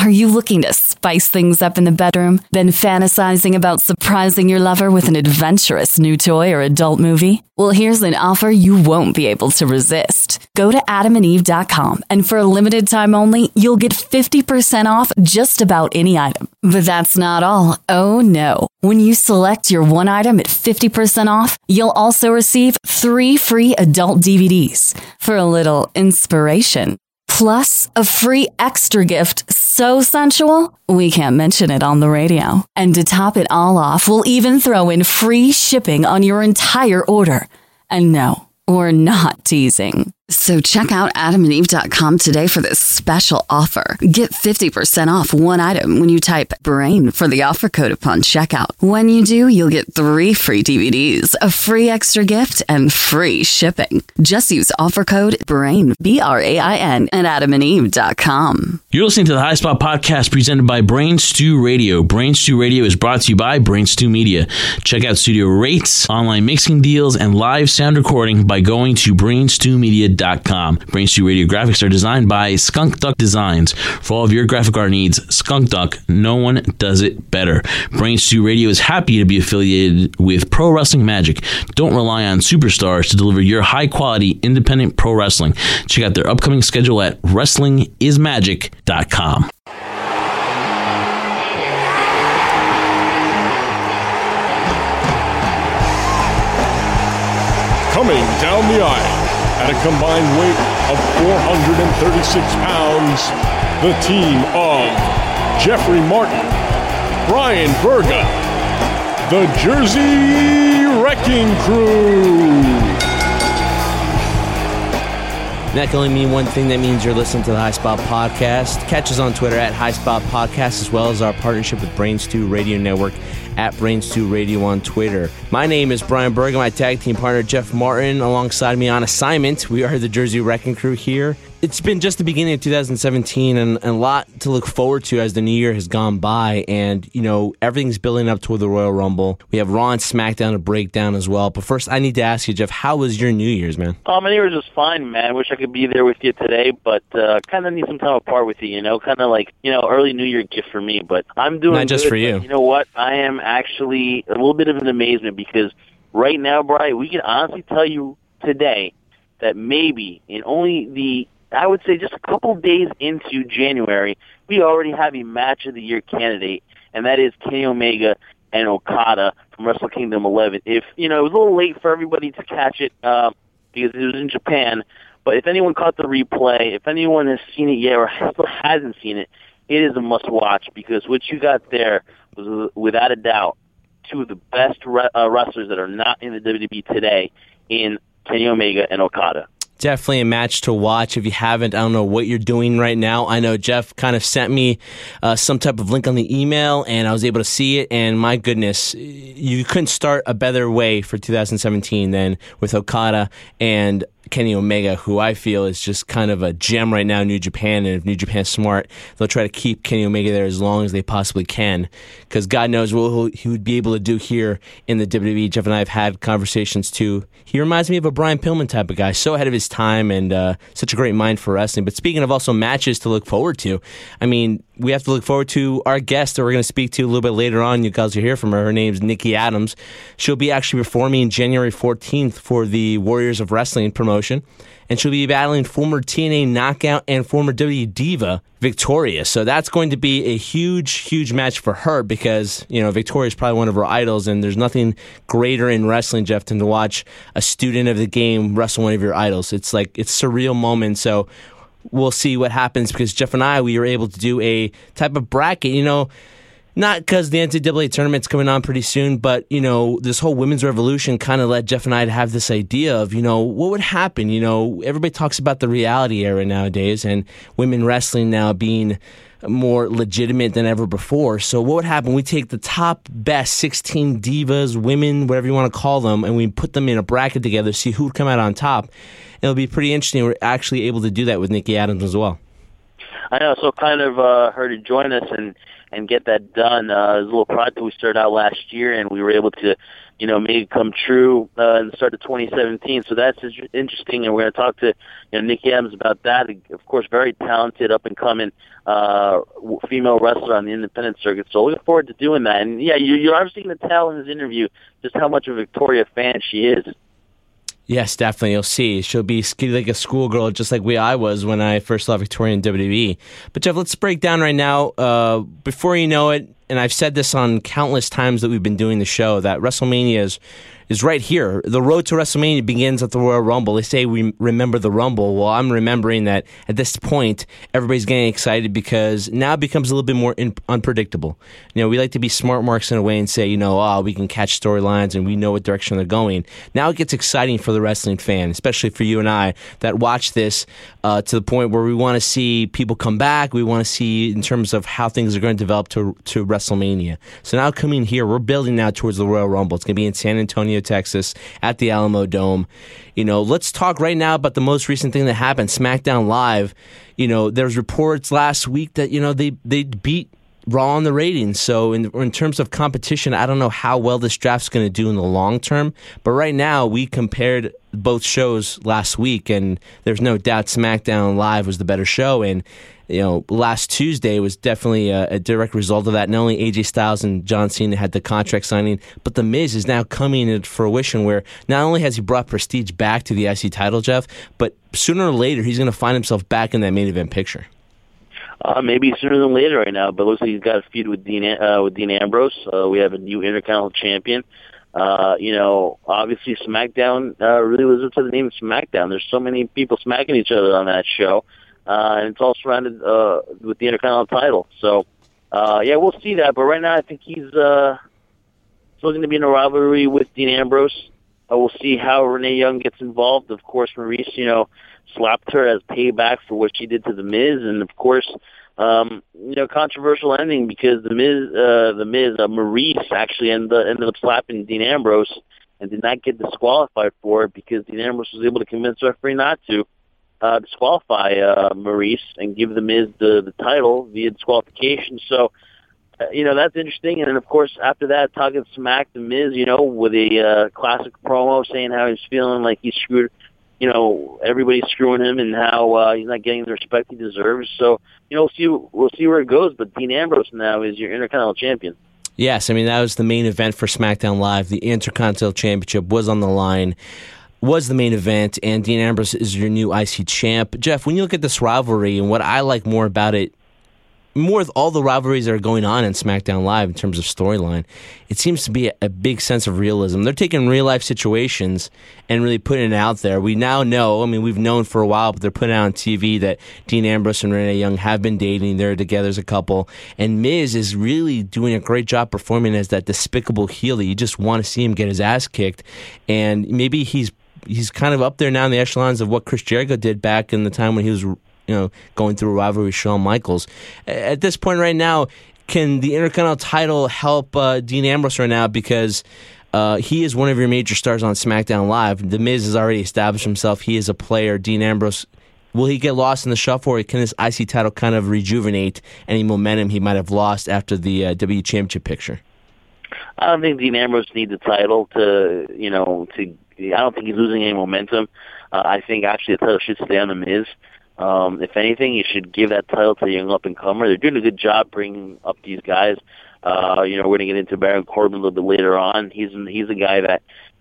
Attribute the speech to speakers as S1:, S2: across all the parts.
S1: Are you looking to spice things up in the bedroom? Been fantasizing about surprising your lover with an adventurous new toy or adult movie? Well, here's an offer you won't be able to resist. Go to adamandeve.com, and for a limited time only, you'll get 50% off just about any item. But that's not all. Oh no. When you select your one item at 50% off, you'll also receive 3 free adult DVDs for a little inspiration. Plus, a free extra gift so sensual, we can't mention it on the radio. And to top it all off, we'll even throw in free shipping on your entire order. And no, we're not teasing. So check out adamandeve.com today for this special offer. Get 50% off one item when you type BRAIN for the offer code upon checkout. When you do, you'll get 3 free DVDs, a free extra gift, and free shipping. Just use offer code BRAIN, BRAIN, at adamandeve.com.
S2: You're listening to the High Spot Podcast presented by Brain Stew Radio. Brain Stew Radio is brought to you by Brain Stew Media. Check out studio rates, online mixing deals, and live sound recording by going to brainstewmedia.com. Brain Stew Radio graphics are designed by Skunk Duck Designs. For all of your graphic art needs, Skunk Duck, no one does it better. Brain Stew Radio is happy to be affiliated with Pro Wrestling Magic. Don't rely on superstars to deliver your high-quality, independent pro wrestling. Check out their upcoming schedule at wrestlingismagic.com.
S3: Coming down the aisle, at a combined weight of 436 pounds, the team of Jeffrey Martin, Brian Berga, the Jersey Wrecking Crew.
S4: That can only mean one thing. That means you're listening to the High Spot Podcast. Catch us on Twitter at High Spot Podcast, as well as our partnership with Brain Stew Radio Network at Brain Stew Radio on Twitter. My name is Brian Bergen, my tag team partner Jeff Martin, alongside me on assignment. We are the Jersey Wrecking Crew here. It's been just the beginning of 2017 and a lot to look forward to as the new year has gone by. And, you know, everything's building up toward the Royal Rumble. We have Raw and SmackDown to break down as well. But first, I need to ask you, Jeff, how was your New Year's, man?
S5: My New Year's was fine, man. Wish I could be there with you today, but kind of need some time apart with you, you know? Kind of like, you know, early New Year gift for me. But I'm doing
S4: Not just
S5: good,
S4: for you.
S5: You know what? I am actually a little bit of an amazement because right now, Brian, we can honestly tell you today that maybe in only I would say just a couple days into January, we already have a Match of the Year candidate, and that is Kenny Omega and Okada from Wrestle Kingdom 11. If, you know, it was a little late for everybody to catch it because it was in Japan, but if anyone caught the replay, if anyone has seen it yet or still hasn't seen it, it is a must-watch because what you got there was, without a doubt, 2 of the best wrestlers that are not in the WWE today in Kenny Omega and Okada.
S4: Definitely a match to watch. If you haven't, I don't know what you're doing right now. I know Jeff kind of sent me some type of link on the email, and I was able to see it, and my goodness, you couldn't start a better way for 2017 than with Okada and Kenny Omega, who I feel is just kind of a gem right now in New Japan, and if New Japan's smart, they'll try to keep Kenny Omega there as long as they possibly can, because God knows what he would be able to do here in the WWE. Jeff and I have had conversations too. He reminds me of a Brian Pillman type of guy, so ahead of his time and such a great mind for wrestling. But speaking of also matches to look forward to, I mean, we have to look forward to our guest that we're going to speak to a little bit later on. You guys will hear from her. Her name's Nikki Adams. She'll be actually performing January 14th for the Warriors of Wrestling promotion, and she'll be battling former TNA Knockout and former WWE Diva Victoria. So that's going to be a huge, huge match for her because, you know, Victoria is probably one of her idols, and there's nothing greater in wrestling, Jeff, than to watch a student of the game wrestle one of your idols. It's like, it's a surreal moment. So we'll see what happens because Jeff and I, we were able to do a type of bracket, you know, not because the NCAA tournament's coming on pretty soon, but, you know, this whole women's revolution kind of led Jeff and I to have this idea of, you know, what would happen? You know, everybody talks about the reality era nowadays and women wrestling now being more legitimate than ever before. So what would happen? We take the top best 16 divas, women, whatever you want to call them, and we put them in a bracket together, see who would come out on top. It'll be pretty interesting. We're actually able to do that with Nikki Adams as well.
S5: I know. So kind of her to join us and get that done. It was a little project we started out last year, and we were able to, make it come true in the start of 2017. So that's interesting, and we're going to talk to Nikki Adams about that. Of course, very talented, up-and-coming female wrestler on the independent circuit. So looking forward to doing that. And, yeah, you're obviously going to tell in this interview just how much of a Victoria fan she is.
S4: Yes, definitely. You'll see. She'll be like a schoolgirl, just like I was when I first saw Victoria in WWE. But, Jeff, let's break down right now. Before you know it, and I've said this on countless times that we've been doing the show, that WrestleMania is right here. The road to WrestleMania begins at the Royal Rumble. They say we remember the Rumble. Well, I'm remembering that at this point, everybody's getting excited because now it becomes a little bit more unpredictable. We like to be smart marks in a way and say, we can catch storylines and we know what direction they're going. Now it gets exciting for the wrestling fan, especially for you and I that watch this to the point where we want to see people come back. We want to see in terms of how things are going to develop to WrestleMania. So now coming here, we're building now towards the Royal Rumble. It's going to be in San Antonio, Texas, at the Alamo Dome. Let's talk right now about the most recent thing that happened, SmackDown Live. There's reports last week that, they beat Raw on the ratings. So in terms of competition, I don't know how well this draft's going to do in the long term. But right now, we compared both shows last week, and there's no doubt SmackDown Live was the better show. And last Tuesday was definitely a direct result of that. Not only AJ Styles and John Cena had the contract signing, but The Miz is now coming into fruition where not only has he brought prestige back to the IC title, Jeff, but sooner or later he's going to find himself back in that main event picture.
S5: Maybe sooner than later right now, but looks like he's got a feud with Dean Ambrose. We have a new Intercontinental champion. Obviously SmackDown really lives up to the name of SmackDown. There's so many people smacking each other on that show. And it's all surrounded with the Intercontinental title. So, we'll see that. But right now, I think he's still going to be in a rivalry with Dean Ambrose. We'll see how Renee Young gets involved. Of course, Maurice, slapped her as payback for what she did to The Miz. And, of course, controversial ending because Maurice actually ended up slapping Dean Ambrose and did not get disqualified for it because Dean Ambrose was able to convince the referee not to. Disqualify Maurice and give The Miz the title via disqualification. So, that's interesting. And then, of course, after that, talking smack The Miz, with a classic promo saying how he's feeling like he's screwed, everybody's screwing him and how he's not getting the respect he deserves. So, we'll see where it goes. But Dean Ambrose now is your Intercontinental champion.
S4: Yes, that was the main event for SmackDown Live. The Intercontinental Championship was on the line. Was the main event, and Dean Ambrose is your new IC champ. Jeff, when you look at this rivalry and what I like more about it, more with all the rivalries that are going on in SmackDown Live in terms of storyline, it seems to be a big sense of realism. They're taking real-life situations and really putting it out there. We now know, we've known for a while, but they're putting out on TV that Dean Ambrose and Renee Young have been dating. They're together as a couple. And Miz is really doing a great job performing as that despicable heel that you just want to see him get his ass kicked. And maybe he's kind of up there now in the echelons of what Chris Jericho did back in the time when he was, going through a rivalry with Shawn Michaels. At this point right now, can the Intercontinental title help Dean Ambrose right now because he is one of your major stars on SmackDown Live. The Miz has already established himself. He is a player. Dean Ambrose, will he get lost in the shuffle, or can this IC title kind of rejuvenate any momentum he might have lost after the W Championship picture?
S5: I don't think Dean Ambrose needs the title to I don't think he's losing any momentum. I think actually the title should stay on The Miz. If anything, you should give that title to the young up-and-comer. They're doing a good job bringing up these guys. We're going to get into Baron Corbin a little bit later on. He's a guy that,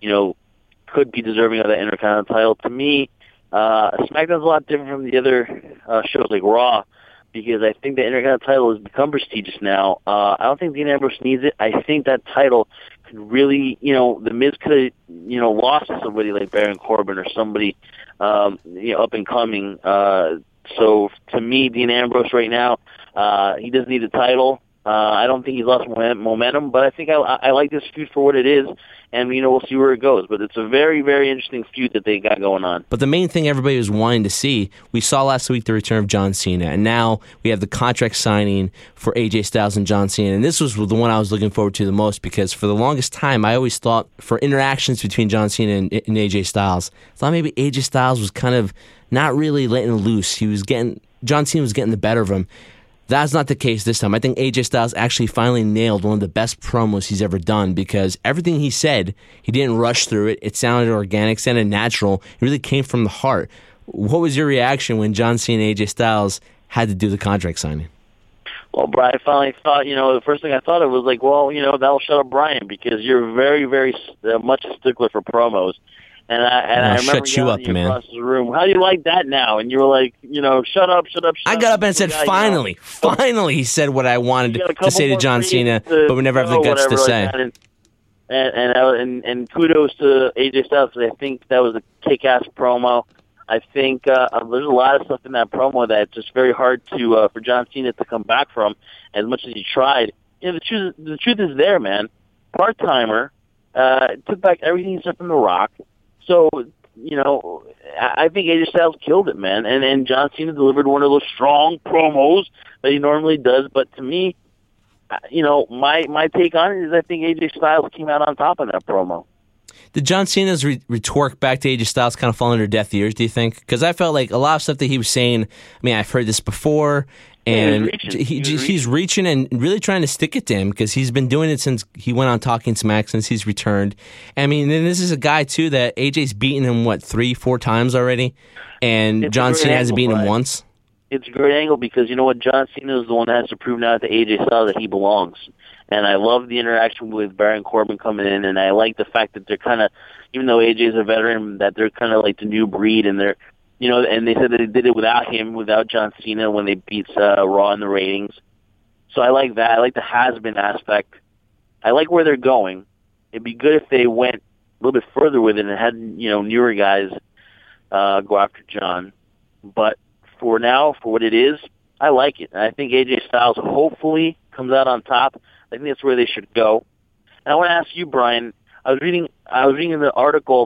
S5: could be deserving of that Intercontinental title. To me, SmackDown's a lot different from the other shows like Raw because I think the Intercontinental title has become prestigious now. I don't think Dean Ambrose needs it. I think that title could really, The Miz could have, lost to somebody like Baron Corbin or somebody, up and coming. So to me, Dean Ambrose right now, he doesn't need a title. I don't think he's lost momentum, but I think I like this feud for what it is, and we'll see where it goes. But it's a very, very interesting feud that they got going on.
S4: But the main thing everybody was wanting to see, we saw last week the return of John Cena, and now we have the contract signing for AJ Styles and John Cena. And this was the one I was looking forward to the most because for the longest time, I always thought for interactions between John Cena and AJ Styles, I thought maybe AJ Styles was kind of not really letting loose. He was getting John Cena was getting the better of him. That's not the case this time. I think AJ Styles actually finally nailed one of the best promos he's ever done because everything he said, he didn't rush through it. It sounded organic, sounded natural. It really came from the heart. What was your reaction when John Cena and AJ Styles had to do the contract signing?
S5: Well, Brian, I finally thought, the first thing I thought of was like, well, that'll shut up Brian because you're very, very much a stickler for promos. And I remember
S4: shut you up, man.
S5: Across the room, how do you like that now? And you were like, shut up.
S4: I got up and said, finally, he said what I wanted to say to John Cena, but we never have the guts to say.
S5: And kudos to AJ Styles because I think that was a kick-ass promo. I think there's a lot of stuff in that promo that's just very hard to for John Cena to come back from. As much as he tried, the truth is there, man. Part-timer took back everything he said from The Rock. So, I think AJ Styles killed it, man. And John Cena delivered one of those strong promos that he normally does. But to me, my take on it is I think AJ Styles came out on top of that promo.
S4: Did John Cena's retort back to AJ Styles kind of fall under deaf ears, do you think? Because I felt like a lot of stuff that he was saying, I've heard this before, and he's reaching and really trying to stick it to him because he's been doing it since he went on Talking Smack, since he's returned. And this is a guy, too, that AJ's beaten him, 3-4 times already, and John Cena hasn't beaten him once?
S5: It's a great angle because you know what? John Cena is the one that has to prove now to AJ Styles that he belongs. And I love the interaction with Baron Corbin coming in, and I like the fact that they're kind of, even though AJ's a veteran, that they're kind of like the new breed, and they're, and they said that they did it without him, without John Cena when they beat Raw in the ratings. So I like that. I like the has-been aspect. I like where they're going. It'd be good if they went a little bit further with it and had, newer guys go after John. But for now, for what it is, I like it. And I think AJ Styles hopefully comes out on top. I think that's where they should go. And I want to ask you, Brian. I was reading the article.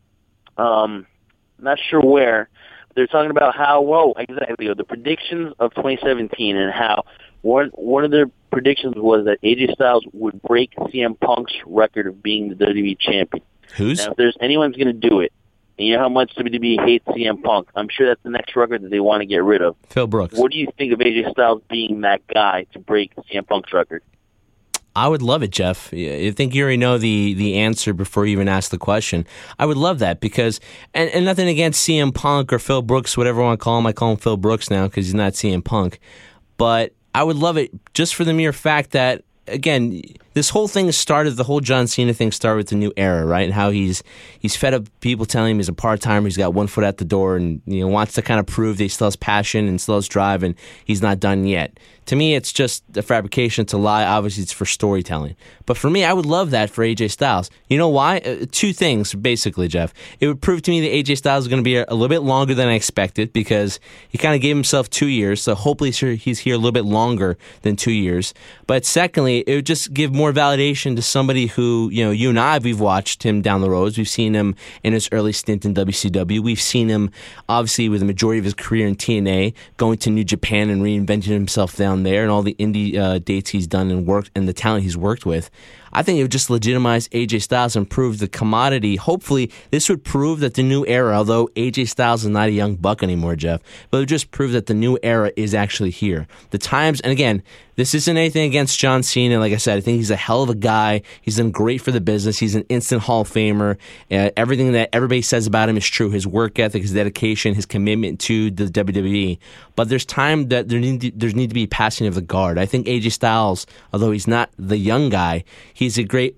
S5: Not sure where. But they're talking about how the predictions of 2017 and how one of their predictions was that AJ Styles would break CM Punk's record of being the WWE champion.
S4: Who's?
S5: Now, if there's anyone's going to do it, and you know how much WWE hates CM Punk, I'm sure that's the next record that they want to get rid of.
S4: Phil Brooks.
S5: What do you think of AJ Styles being that guy to break CM Punk's record?
S4: I would love it, Jeff. I think you already know the answer before you even ask the question. I would love that because, and nothing against CM Punk or Phil Brooks, whatever I want to call him. I call him Phil Brooks now because he's not CM Punk. But I would love it just for the mere fact that, again, this whole thing started, the whole John Cena thing started with the new era, right? And how he's fed up people telling him he's a part-timer, he's got one foot out the door, and wants to kind of prove that he still has passion and still has drive, and he's not done yet. To me, it's just a fabrication, it's a lie. Obviously, it's for storytelling. But for me, I would love that for AJ Styles. You know why? Two things, basically, Jeff. It would prove to me that AJ Styles is going to be a little bit longer than I expected because he kind of gave himself 2 years, so hopefully he's here a little bit longer than 2 years. But secondly, it would just give more validation to somebody who, you and I, we've watched him down the roads. We've seen him in his early stint in WCW. We've seen him, obviously, with the majority of his career in TNA, going to New Japan and reinventing himself down there and all the indie dates he's done and worked and the talent he's worked with. I think it would just legitimize AJ Styles and prove the commodity. Hopefully, this would prove that the new era, although AJ Styles is not a young buck anymore, Jeff, but it would just prove that the new era is actually here. The times, and again, this isn't anything against John Cena. Like I said, I think he's a hell of a guy. He's done great for the business. He's an instant Hall of Famer. Everything that everybody says about him is true. His work ethic, his dedication, his commitment to the WWE. But there's time that there need to be passing of the guard. I think AJ Styles, although he's not the young guy, he's a great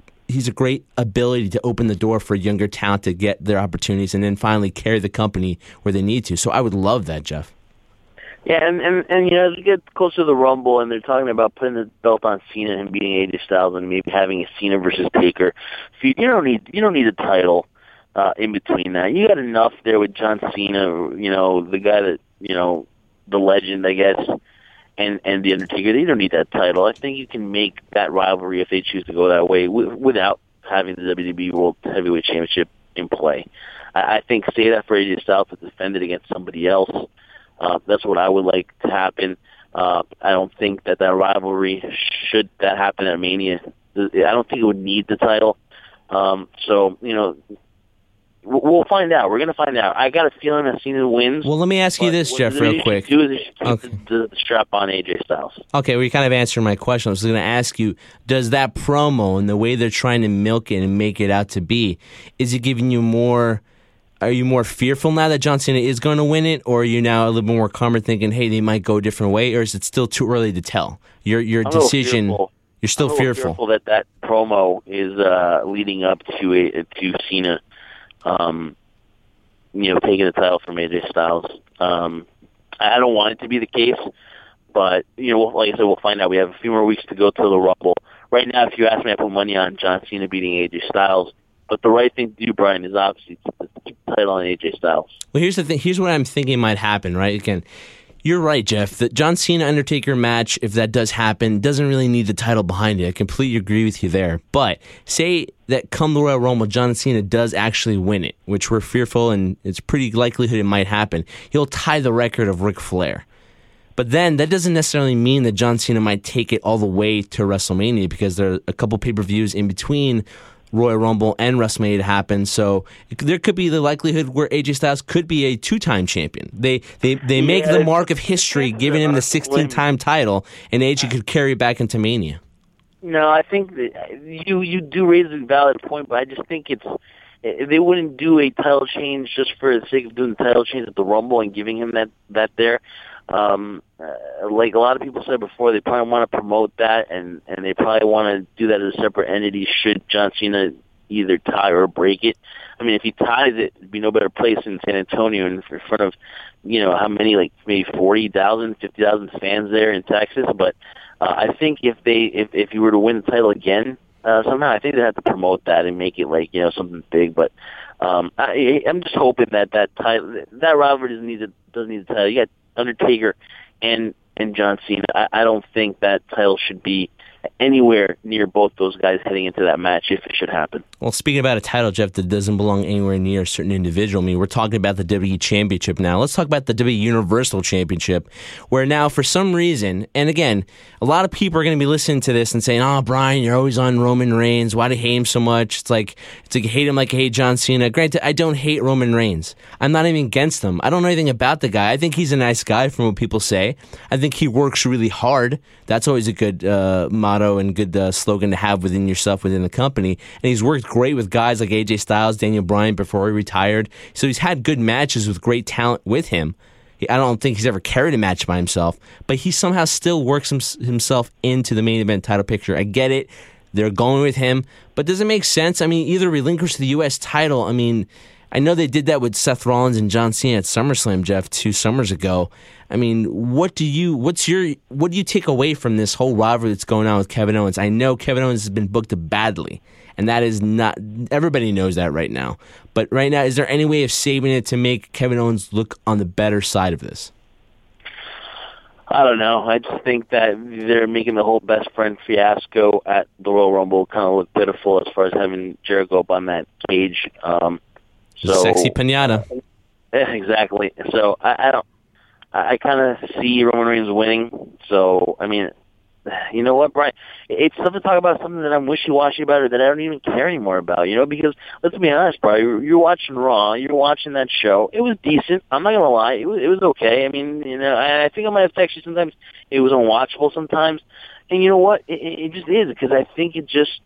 S4: ability to open the door for younger talent to get their opportunities and then finally carry the company where they need to. So I would love that, Jeff.
S5: Yeah, and as we get closer to the Rumble and they're talking about putting the belt on Cena and beating AJ Styles and maybe having a Cena versus Taker, you don't need a title in between that. You got enough there with John Cena, the guy that, the legend, I guess, and the Undertaker. They don't need that title. I think you can make that rivalry if they choose to go that way without having the WWE World Heavyweight Championship in play. I think say that for AJ Styles to defend it against somebody else. That's what I would like to happen. I don't think that rivalry, should that happen at Mania, I don't think it would need the title. So, we'll find out. We're going to find out. I got a feeling that Cena wins.
S4: Well, let me ask you this, Jeff, real quick.
S5: What they should do is keep the strap on AJ Styles.
S4: Okay, well, you kind of answered my question. I was going to ask you, does that promo and the way they're trying to milk it and make it out to be, is it giving you more... Are you more fearful now that John Cena is going to win it, or are you now a little bit more calmer thinking, hey, they might go a different way, or is it still too early to tell? Your decision, you're still fearful
S5: that promo is leading up to Cena, taking the title from AJ Styles. I don't want it to be the case, but like I said, we'll find out. We have a few more weeks to go till the Rumble. Right now, if you ask me, I put money on John Cena beating AJ Styles. But the right thing to do, Brian, is obviously keep the title on AJ Styles.
S4: Well, here's the thing. Here's what I'm thinking might happen, right? Again, you're right, Jeff. The John Cena-Undertaker match, if that does happen, doesn't really need the title behind it. I completely agree with you there. But say that come the Royal Rumble, John Cena does actually win it, which we're fearful, and it's pretty likelihood it might happen. He'll tie the record of Ric Flair. But then that doesn't necessarily mean that John Cena might take it all the way to WrestleMania, because there are a couple pay-per-views in between Royal Rumble and WrestleMania to happen, so there could be the likelihood where AJ Styles could be a two-time champion. They make the mark of history, giving him the 16-time title, and AJ could carry it back into Mania.
S5: No, I think that you do raise a valid point, but I just think they wouldn't do a title change just for the sake of doing the title change at the Rumble and giving him that there. Like a lot of people said before, they probably want to promote that, and they probably want to do that as a separate entity should John Cena either tie or break it. I mean, if he ties it, it'd be no better place in San Antonio in front of, how many, like maybe 40,000, 50,000 fans there in Texas. But I think if you were to win the title again somehow, I think they'd have to promote that and make it like something big. But I'm just hoping that title, that rivalry doesn't need the title. You got Undertaker and John Cena. I don't think that title should be anywhere near both those guys heading into that match if it should happen.
S4: Well, speaking about a title, Jeff, that doesn't belong anywhere near a certain individual, we're talking about the WWE Championship now. Let's talk about the WWE Universal Championship, where now, for some reason, and again, a lot of people are going to be listening to this and saying, oh, Brian, you're always on Roman Reigns. Why do you hate him so much? It's like you hate him like you hate John Cena. Granted, I don't hate Roman Reigns. I'm not even against him. I don't know anything about the guy. I think he's a nice guy from what people say. I think he works really hard. That's always a good motto and good slogan to have within yourself, within the company. And he's worked great with guys like AJ Styles, Daniel Bryan before he retired. So he's had good matches with great talent with him. I don't think he's ever carried a match by himself, but he somehow still works himself into the main event title picture. I get it. They're going with him, but does it make sense? I mean, either relinquish the U.S. title. I mean, I know they did that with Seth Rollins and John Cena at SummerSlam, Jeff, 2 summers ago. I mean, what do you take away from this whole rivalry that's going on with Kevin Owens? I know Kevin Owens has been booked badly, and that is not, everybody knows that right now. But right now, is there any way of saving it to make Kevin Owens look on the better side of this?
S5: I don't know. I just think that they're making the whole best friend fiasco at the Royal Rumble kind of look pitiful as far as having Jericho up on that cage.
S4: Sexy pinata.
S5: Yeah, exactly. So I kind of see Roman Reigns winning. So, I mean, you know what, Brian? It's tough to talk about something that I'm wishy-washy about or that I don't even care anymore about, because let's be honest, Brian, you're watching Raw, you're watching that show. It was decent. I'm not going to lie. It was okay. I mean, I think I might have texted you sometimes. It was unwatchable sometimes. And you know what? It just is, because I think it just,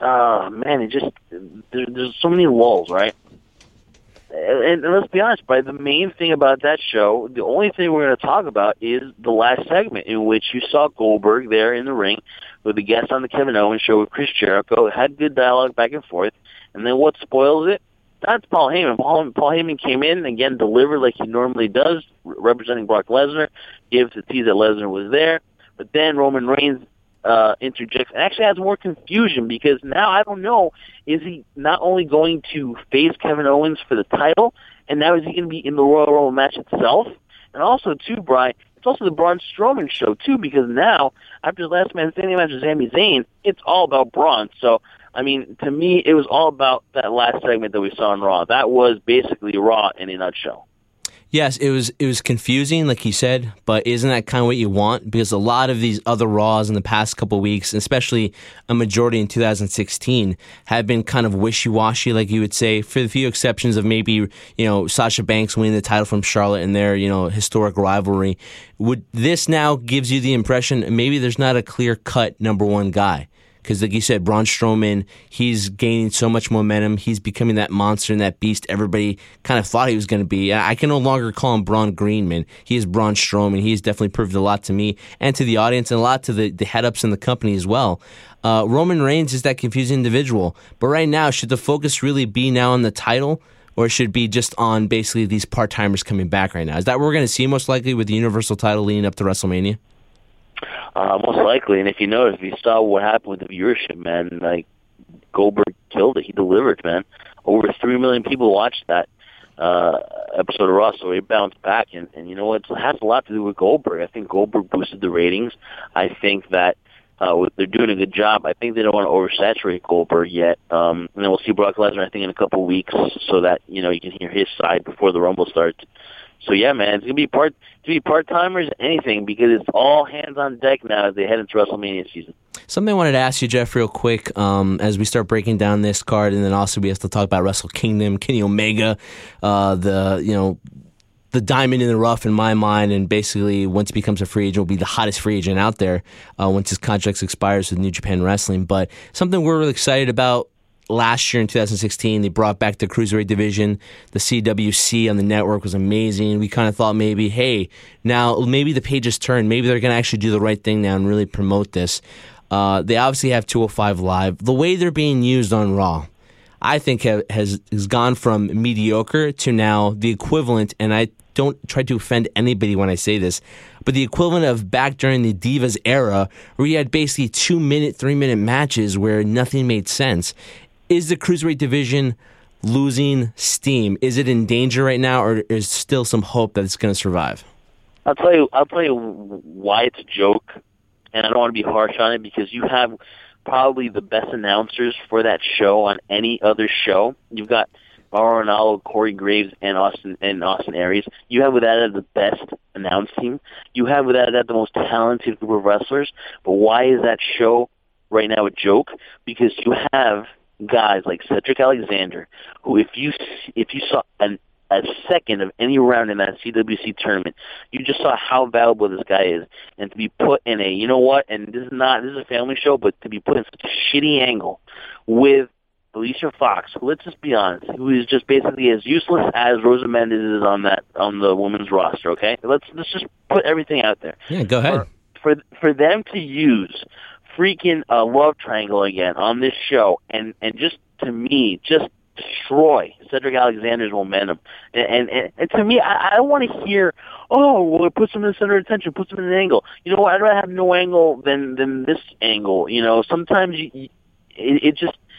S5: there's so many lulls, right? And let's be honest, Brian, the main thing about that show, the only thing we're going to talk about is the last segment in which you saw Goldberg there in the ring with the guest on the Kevin Owens show with Chris Jericho. It had good dialogue back and forth. And then what spoils it? That's Paul Heyman. Paul Heyman came in, again, delivered like he normally does, representing Brock Lesnar, gave the tease that Lesnar was there. But then Roman Reigns interjects and actually adds more confusion, because now I don't know, is he not only going to face Kevin Owens for the title, and now is he going to be in the Royal Rumble match itself? And also, too, Brian, it's also the Braun Strowman show, too, because now, after the Last Man Standing match with Sami Zayn, it's all about Braun. So, I mean, to me, it was all about that last segment that we saw on Raw. That was basically Raw in a nutshell.
S4: Yes, it was confusing, like you said, but isn't that kind of what you want? Because a lot of these other Raws in the past couple of weeks, especially a majority in 2016, have been kind of wishy-washy, like you would say, for the few exceptions of maybe, Sasha Banks winning the title from Charlotte in their, historic rivalry. Would this now gives you the impression maybe there's not a clear-cut number one guy? Because like you said, Braun Strowman, he's gaining so much momentum. He's becoming that monster and that beast everybody kind of thought he was going to be. I can no longer call him Braun Greenman. He is Braun Strowman. He's definitely proved a lot to me and to the audience and a lot to the head-ups in the company as well. Roman Reigns is that confusing individual. But right now, should the focus really be now on the title, or should it be just on basically these part-timers coming back right now? Is that what we're going to see most likely with the Universal title leading up to WrestleMania?
S5: Most likely, and if you saw what happened with the viewership, man, like Goldberg killed it. He delivered, man. Over 3 million people watched that episode of Raw, so he bounced back. And you know what? It has a lot to do with Goldberg. I think Goldberg boosted the ratings. I think that they're doing a good job. I think they don't want to oversaturate Goldberg yet. And then we'll see Brock Lesnar, I think, in a couple of weeks, so that you can hear his side before the Rumble starts. So yeah, man, it's gonna be part timers, anything, because it's all hands on deck now as they head into WrestleMania season.
S4: Something I wanted to ask you, Jeff, real quick, as we start breaking down this card, and then also we have to talk about Wrestle Kingdom, Kenny Omega, the diamond in the rough in my mind, and basically once he becomes a free agent, will be the hottest free agent out there once his contract expires with New Japan Wrestling. But something we're really excited about. Last year in 2016, they brought back the Cruiserweight division. The CWC on the network was amazing. We kind of thought maybe, hey, now maybe the pages turn. Maybe they're going to actually do the right thing now and really promote this. They obviously have 205 Live. The way they're being used on Raw, I think has gone from mediocre to now the equivalent, and I don't try to offend anybody when I say this, but the equivalent of back during the Divas era, where you had basically 2-minute, 3-minute matches where nothing made sense. Is the Cruiserweight division losing steam? Is it in danger right now, or is still some hope that it's going to survive?
S5: I'll tell you why it's a joke, and I don't want to be harsh on it, because you have probably the best announcers for that show on any other show. You've got Mauro Ranallo, Corey Graves, and Austin Aries. You have with that the best announce team. You have with that the most talented group of wrestlers. But why is that show right now a joke? Because you have guys like Cedric Alexander, who if you saw a second of any round in that CWC tournament, you just saw how valuable this guy is. And to be put in and this is a family show, but to be put in such a shitty angle with Alicia Fox, who, let's just be honest, who is just basically as useless as Rosa Mendes is on the women's roster. Okay, let's just put everything out there.
S4: Yeah, go ahead.
S5: For them to use freaking love triangle again on this show, and just to me, just destroy Cedric Alexander's momentum. And to me, I don't want to hear, oh, well, it puts him in the center of attention, puts him in an angle. You know what? I'd rather have no angle than this angle. Sometimes it's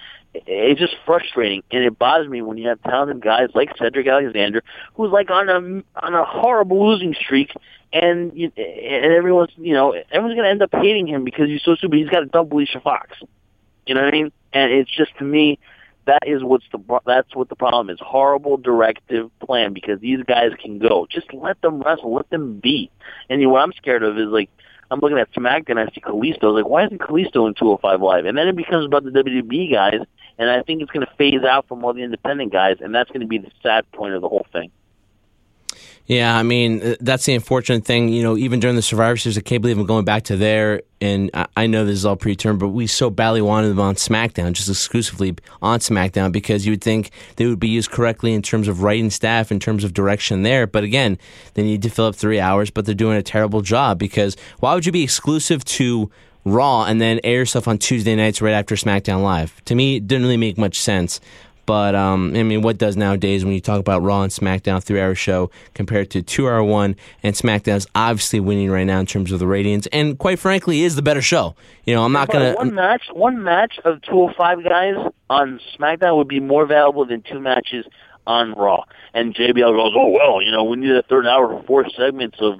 S5: just frustrating, and it bothers me when you have talented guys like Cedric Alexander, who's like on a horrible losing streak, and everyone's going to end up hating him because he's so stupid. He's got to dump Alicia Fox. You know what I mean? And it's just, to me, that's what the problem is. Horrible directive plan, because these guys can go. Just let them wrestle, let them be. And what I'm scared of is, like, I'm looking at SmackDown, I see Kalisto. I was like, why isn't Kalisto in 205 Live? And then it becomes about the WWE guys, and I think it's going to phase out from all the independent guys, and that's going to be the sad point of the whole thing.
S4: Yeah, I mean, that's the unfortunate thing. Even during the Survivor Series, I can't believe I'm going back to there. And I know this is all preterm, but we so badly wanted them on SmackDown, just exclusively on SmackDown, because you would think they would be used correctly in terms of writing staff, in terms of direction there. But again, they need to fill up 3 hours, but they're doing a terrible job, because why would you be exclusive to Raw and then air yourself on Tuesday nights right after SmackDown Live? To me, it didn't really make much sense. But, what does nowadays when you talk about Raw and SmackDown 3-hour show compared to 2-hour one, and SmackDown's obviously winning right now in terms of the ratings, and quite frankly is the better show. I'm not going to...
S5: One match of 205 guys on SmackDown would be more valuable than 2 matches on Raw. And JBL goes, oh, well, we need a third hour for 4 segments of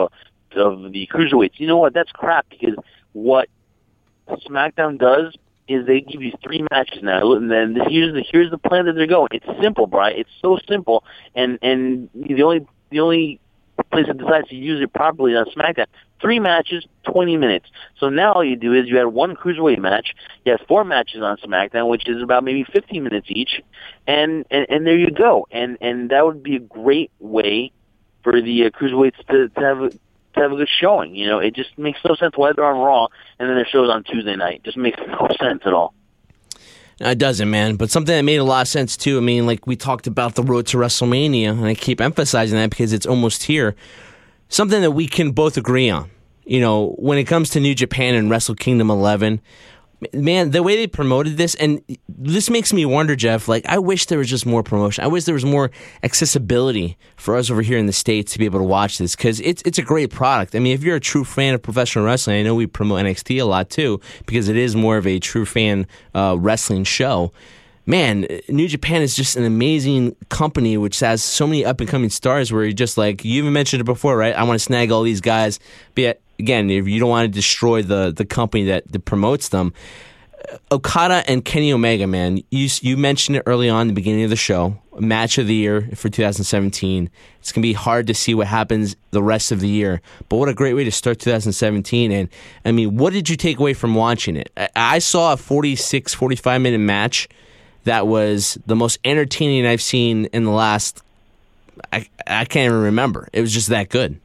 S5: the Cruiserweights. You know what? That's crap, because what SmackDown does is they give you 3 matches now, and then here's the plan that they're going. It's simple, Brian. It's so simple, and the only place that decides to use it properly on SmackDown. 3 matches, 20 minutes. So now all you do is you had 1 cruiserweight match. You have 4 matches on SmackDown, which is about maybe 15 minutes each, and there you go. And that would be a great way for the cruiserweights to have a good showing. It just makes no sense why they're on Raw and then their show's on Tuesday night. It just makes no sense at all.
S4: No, it doesn't, man. But something that made a lot of sense, too. I mean, like we talked about the road to WrestleMania, and I keep emphasizing that because it's almost here. Something that we can both agree on. When it comes to New Japan and Wrestle Kingdom 11, man, the way they promoted this, and this makes me wonder, Jeff, like, I wish there was just more promotion. I wish there was more accessibility for us over here in the States to be able to watch this, because it's a great product. I mean, if you're a true fan of professional wrestling, I know we promote NXT a lot, too, because it is more of a true fan wrestling show. Man, New Japan is just an amazing company which has so many up-and-coming stars where you're just like, you even mentioned it before, right? I want to snag all these guys. But yet, again, if you don't want to destroy the company that promotes them, Okada and Kenny Omega, man, you mentioned it early on in the beginning of the show, match of the year for 2017. It's going to be hard to see what happens the rest of the year, but what a great way to start 2017. And, I mean, what did you take away from watching it? I saw a 46, 45-minute match that was the most entertaining I've seen in the last, I can't even remember. It was just that good.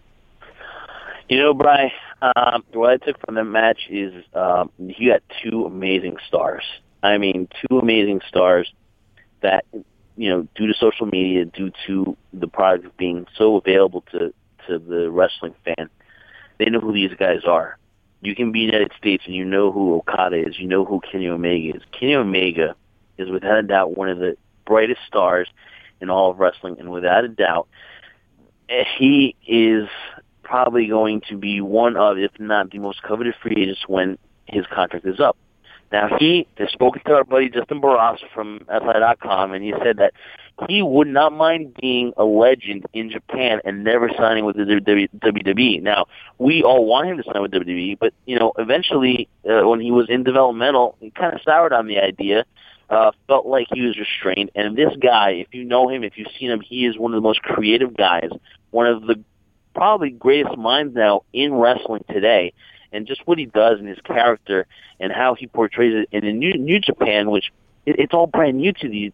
S5: Brian, what I took from the match is you got 2 amazing stars. I mean, 2 amazing stars that, due to social media, due to the product being so available to the wrestling fan, they know who these guys are. You can be in the United States and you know who Okada is. You know who Kenny Omega is. Kenny Omega is without a doubt one of the brightest stars in all of wrestling, and without a doubt, he is probably going to be one of, if not the most coveted free agents when his contract is up. Now, he has spoken to our buddy Justin Barras from SI.com, and he said that he would not mind being a legend in Japan and never signing with the WWE. Now, we all want him to sign with WWE, but, eventually, when he was in developmental, he kind of soured on the idea. Felt like he was restrained. And this guy, if you know him, if you've seen him, he is one of the most creative guys, one of the probably greatest minds now in wrestling today. And just what he does and his character and how he portrays it in New Japan, which it's all brand new to these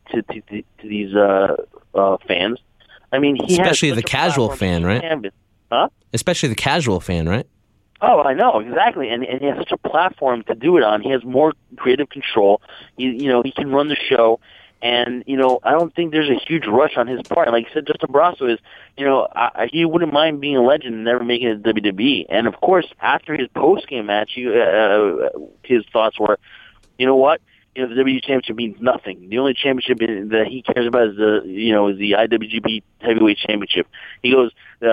S5: fans. I mean,
S4: especially the casual fan, right?
S5: Huh?
S4: Especially the casual fan, right?
S5: Oh, I know, exactly. And he has such a platform to do it on. He has more creative control. He can run the show. And, I don't think there's a huge rush on his part. Like you said, Justin Barrasso is, he wouldn't mind being a legend and never making it to WWE. And, of course, after his post-game match, his thoughts were, you know what? The WWE Championship means nothing. The only championship that he cares about is the IWGP Heavyweight Championship. He goes,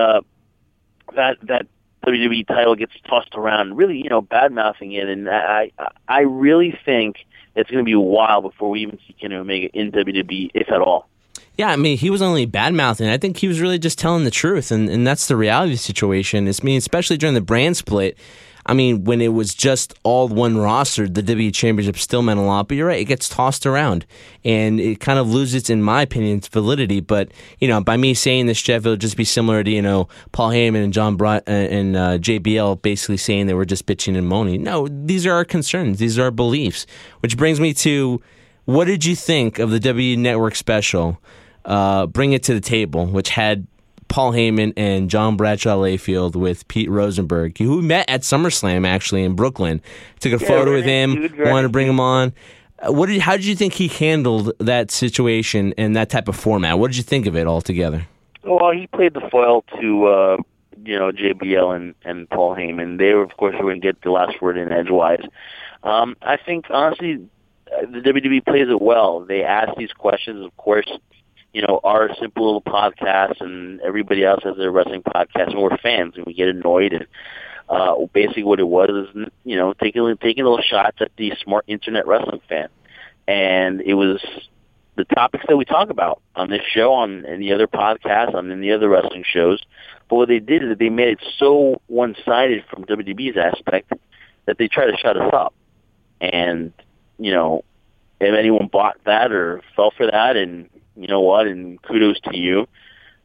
S5: that WWE title gets tossed around, really, bad-mouthing it. And I really think it's going to be a while before we even see Kenny Omega in WWE, if at all.
S4: Yeah, I mean, he was only bad-mouthing. I think he was really just telling the truth, and that's the reality of the situation. Especially during the brand split. I mean, when it was just all one roster, the WWE Championship still meant a lot. But you're right, it gets tossed around, and it kind of loses, in my opinion, its validity. But by me saying this, Jeff, it'll just be similar to Paul Heyman and and JBL basically saying they were just bitching and moaning. No, these are our concerns. These are our beliefs. Which brings me to, what did you think of the WWE Network special? Bring It to the Table, which had Paul Heyman and John Bradshaw Layfield with Pete Rosenberg, who met at SummerSlam actually in Brooklyn. Took a photo with him, wanted to bring him on. How did you think he handled that situation and that type of format? What did you think of it altogether?
S5: Well, he played the foil to JBL and Paul Heyman. They were, of course, going to get the last word in edgewise. I think honestly, the WWE plays it well. They ask these questions, of course. Our simple little podcast and everybody else has their wrestling podcast, and we're fans, and we get annoyed. And basically what it was is, taking little shots at the smart internet wrestling fan. And it was the topics that we talk about on this show, on any other podcast, on any other wrestling shows. But what they did is they made it so one-sided from WWE's aspect that they tried to shut us up. And, if anyone bought that or fell for that, and you know what, and kudos to you.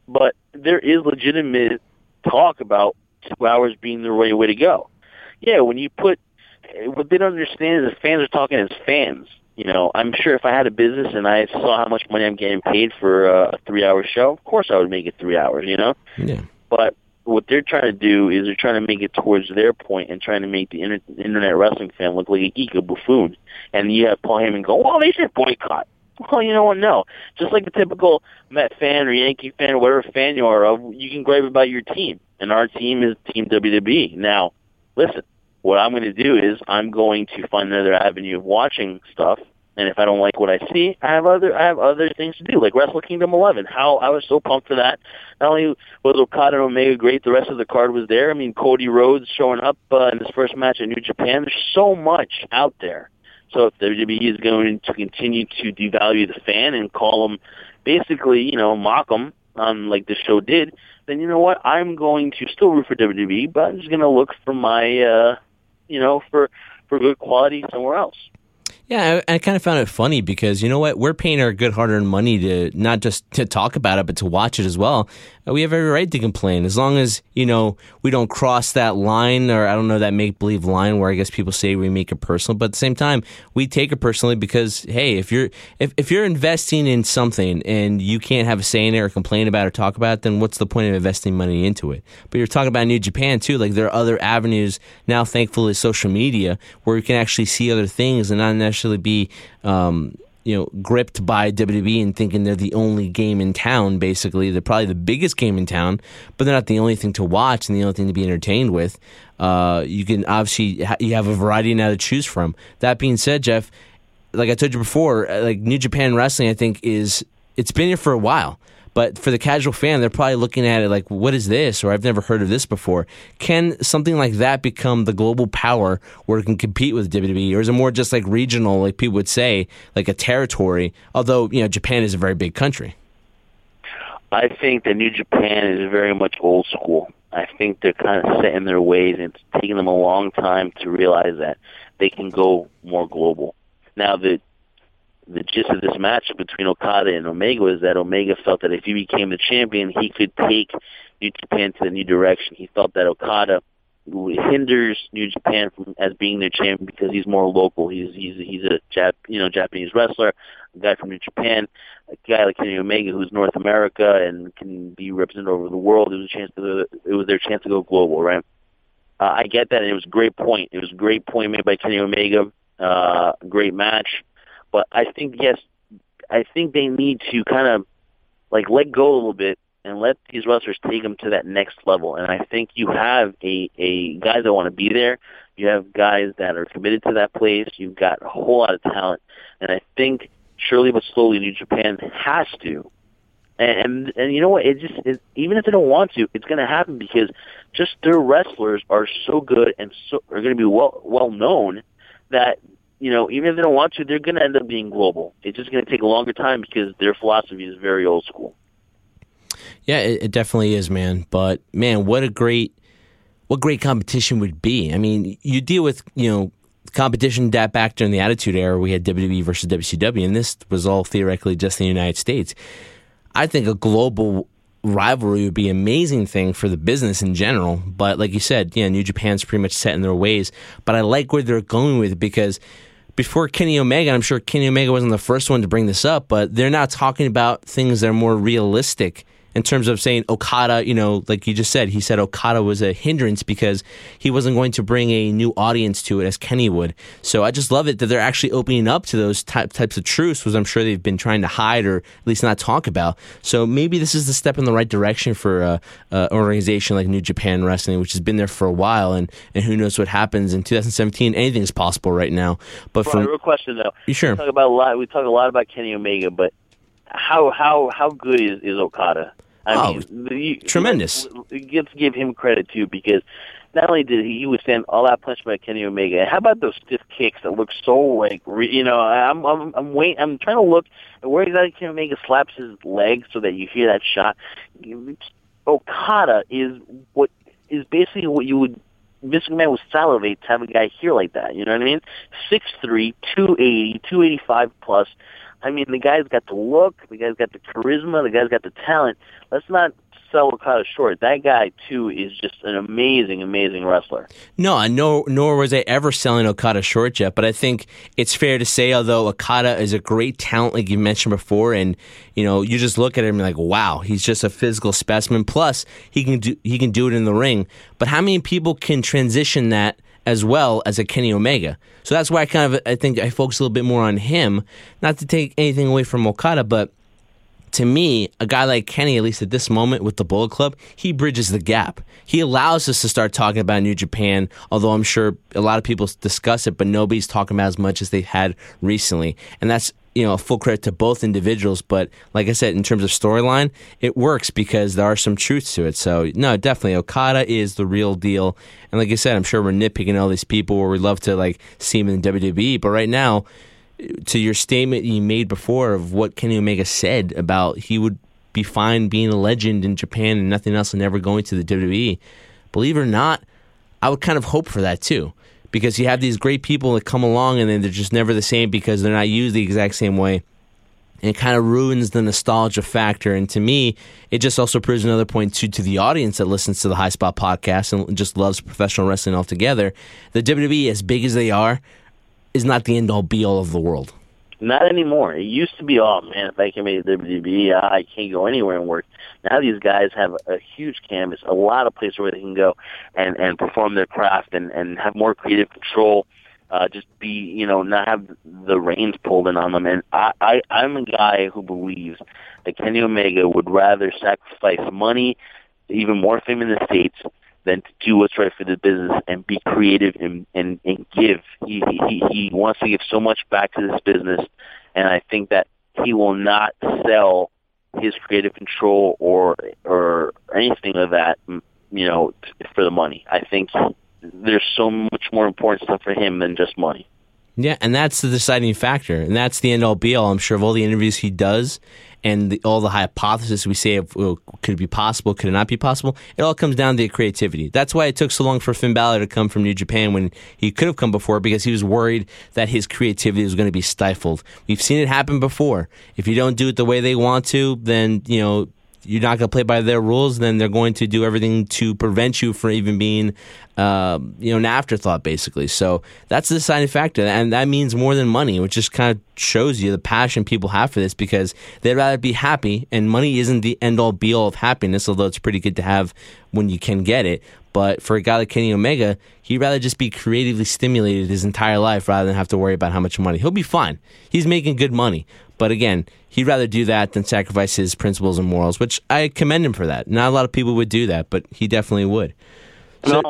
S5: But there is legitimate talk about 2 hours being the right way to go. Yeah, when you put what they don't understand is the fans are talking as fans. I'm sure if I had a business and I saw how much money I'm getting paid for a 3-hour show, of course I would make it 3 hours,
S4: Yeah.
S5: But what they're trying to do is they're trying to make it towards their point and trying to make the internet wrestling fan look like a geek, a buffoon. And you have Paul Heyman go, well, they should boycott. Well, you know what? No. Just like the typical Met fan or Yankee fan or whatever fan you are of, you can gripe about your team. And our team is Team WWE. Now, listen. What I'm going to do is I'm going to find another avenue of watching stuff, and if I don't like what I see, I have other things to do, like Wrestle Kingdom 11. How I was so pumped for that. Not only was Okada and Omega great, the rest of the card was there. I mean, Cody Rhodes showing up in his first match in New Japan. There's so much out there. So if WWE is going to continue to devalue the fan and call them, basically, mock them, like the show did, then you know what? I'm going to still root for WWE, but I'm just going to look for my for good quality somewhere else.
S4: Yeah, I kind of found it funny because, you know what, we're paying our good hard-earned money to not just to talk about it, but to watch it as well. We have every right to complain as long as, we don't cross that line, or I don't know, that make-believe line where I guess people say we make it personal. But at the same time, we take it personally because, hey, if you're investing in something and you can't have a say in it or complain about it or talk about it, then what's the point of investing money into it? But you're talking about New Japan, too. Like, there are other avenues now, thankfully, social media, where you can actually see other things and not necessarily be gripped by WWE and thinking they're the only game in town. Basically, they're probably the biggest game in town, but they're not the only thing to watch and the only thing to be entertained with. You can obviously you have a variety now to choose from. That being said, Jeff, like I told you before, like New Japan Wrestling, I think it's been here for a while. But for the casual fan, they're probably looking at it like, what is this? Or I've never heard of this before. Can something like that become the global power where it can compete with WWE? Or is it more just like regional, like people would say, like a territory? Although, Japan is a very big country.
S5: I think that New Japan is very much old school. I think they're kind of set in their ways, and it's taken them a long time to realize that they can go more global. Now, the gist of this match between Okada and Omega was that Omega felt that if he became the champion, he could take New Japan to the new direction. He felt that Okada hinders New Japan from as being their champion because he's more local. He's a Japanese wrestler, a guy from New Japan, a guy like Kenny Omega who's North America and can be represented over the world. It was their chance to go global, right? I get that, and it was a great point. It was a great point made by Kenny Omega. Great match. But I think they need to kind of like let go a little bit and let these wrestlers take them to that next level. And I think you have a guys that want to be there. You have guys that are committed to that place. You've got a whole lot of talent. And I think surely but slowly New Japan has to. And you know what? Even if they don't want to, it's going to happen because just their wrestlers are so good and are going to be well known that, even if they don't want to, they're going to end up being global. It's just going to take a longer time because their philosophy is very old school.
S4: Yeah, it definitely is, man. But, man, what great competition would be. I mean, you deal with, competition back during the Attitude Era. We had WWE versus WCW, and this was all theoretically just in the United States. I think a global rivalry would be an amazing thing for the business in general. But like you said, New Japan's pretty much set in their ways. But I like where they're going with it because before Kenny Omega, I'm sure Kenny Omega wasn't the first one to bring this up, but they're now talking about things that are more realistic in terms of saying Okada, like you just said, he said Okada was a hindrance because he wasn't going to bring a new audience to it as Kenny would. So I just love it that they're actually opening up to those types of truths, which I'm sure they've been trying to hide or at least not talk about. So maybe this is the step in the right direction for an organization like New Japan Wrestling, which has been there for a while, and who knows what happens in 2017. Anything is possible right now. But
S5: real question though.
S4: Sure.
S5: We talk a lot about Kenny Omega, but how good is Okada? I mean,
S4: tremendous.
S5: You have to give him credit too, because not only did he withstand all that punch by Kenny Omega, how about those stiff kicks that look so like I'm waiting. I'm trying to look at where exactly Kenny Omega slaps his leg so that you hear that shot. Okada is basically what you would. Vince McMahon would salivate to have a guy here like that. You know what I mean? 6'3", 280, 285 plus. I mean, the guy's got the look, the guy's got the charisma, the guy's got the talent. Let's not sell Okada short. That guy, too, is just an amazing, amazing wrestler.
S4: No, nor was I ever selling Okada short, Jeff, but I think it's fair to say, although Okada is a great talent, like you mentioned before, and you just look at him and like, wow, he's just a physical specimen. Plus, he can do it in the ring. But how many people can transition that as well as a Kenny Omega? So that's why I think I focus a little bit more on him, not to take anything away from Okada, but to me, a guy like Kenny, at least at this moment with the Bullet Club, he bridges the gap. He allows us to start talking about New Japan, although I'm sure a lot of people discuss it, but nobody's talking about as much as they've had recently. And that's, a full credit to both individuals. But like I said, in terms of storyline, it works because there are some truths to it. So, no, definitely, Okada is the real deal. And like I said, I'm sure we're nitpicking all these people where we'd love to see him in WWE. But right now, to your statement you made before of what Kenny Omega said about he would be fine being a legend in Japan and nothing else and never going to the WWE, believe it or not, I would kind of hope for that too. Because you have these great people that come along and then they're just never the same because they're not used the exact same way. And it kind of ruins the nostalgia factor. And to me, it just also proves another point to the audience that listens to the High Spot podcast and just loves professional wrestling altogether. The WWE, as big as they are, is not the end-all, be-all of the world.
S5: Not anymore. It used to be, oh, man, if I can make the WWE, I can't go anywhere and work. Now these guys have a huge canvas, a lot of places where they can go and perform their craft and have more creative control, just be, not have the reins pulled in on them. And I'm a guy who believes that Kenny Omega would rather sacrifice money, even more fame in the States, than to do what's right for the business and be creative and give. He wants to give so much back to this business, and I think that he will not sell his creative control or anything of that, for the money. I think there's so much more important stuff for him than just money.
S4: Yeah, and that's the deciding factor, and that's the end-all, be-all, I'm sure, of all the interviews he does and all the hypotheses we say of could it be possible, could it not be possible, it all comes down to creativity. That's why it took so long for Finn Balor to come from New Japan when he could have come before, because he was worried that his creativity was going to be stifled. We've seen it happen before. If you don't do it the way they want to, then, you're not going to play by their rules, then they're going to do everything to prevent you from even being, an afterthought, basically. So that's the deciding factor, and that means more than money, which just kind of shows you the passion people have for this, because they'd rather be happy, and money isn't the end-all, be-all of happiness, although it's pretty good to have when you can get it. But for a guy like Kenny Omega, he'd rather just be creatively stimulated his entire life rather than have to worry about how much money. He'll be fine. He's making good money. But again, he'd rather do that than sacrifice his principles and morals, which I commend him for that. Not a lot of people would do that, but he definitely would.
S5: So,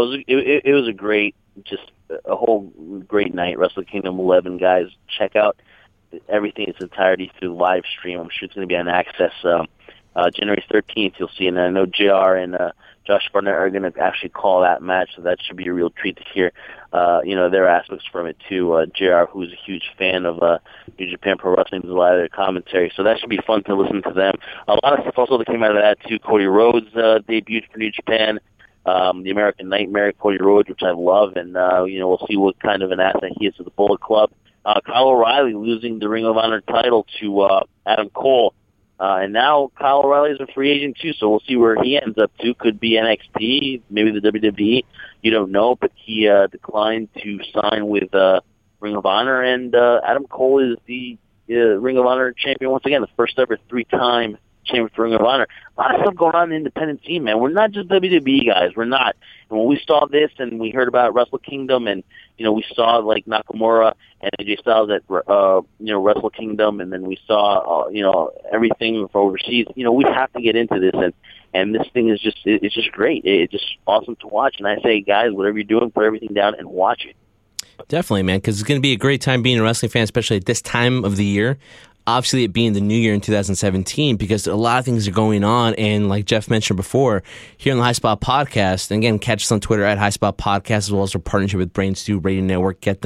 S5: it was a great, just a whole great night. Wrestle Kingdom 11, guys. Check out everything in its entirety through live stream. I'm sure it's going to be on Access January 13th. You'll see, and I know JR and Josh Barnett are going to actually call that match, so that should be a real treat to hear, their aspects from it too. JR, who's a huge fan of New Japan Pro Wrestling, does a lot of their commentary, so that should be fun to listen to them. A lot of stuff also that came out of that too. Cody Rhodes debuted for New Japan, the American Nightmare, Cody Rhodes, which I love, and we'll see what kind of an asset he is to the Bullet Club. Kyle O'Reilly losing the Ring of Honor title to Adam Cole. And now Kyle O'Reilly is a free agent too, so we'll see where he ends up too. Could be NXT, maybe the WWE. You don't know, but he declined to sign with Ring of Honor, and Adam Cole is the Ring of Honor champion once again, the first ever 3-time champion for Ring of Honor. A lot of stuff going on in the independent scene, man. We're not just WWE guys. We're not. And when we saw this and we heard about Wrestle Kingdom and, we saw like Nakamura and AJ Styles at, Wrestle Kingdom, and then we saw, everything from overseas. We have to get into this, and this thing is it's just great. It's just awesome to watch. And I say, guys, whatever you're doing, put everything down and watch it.
S4: Definitely, man, because it's going to be a great time being a wrestling fan, especially at this time of the year. Obviously, it being the new year in 2017, because a lot of things are going on. And like Jeff mentioned before, here on the High Spot Podcast, and again, catch us on Twitter at High Spot Podcast, as well as our partnership with Brain Stew Radio Network. Get them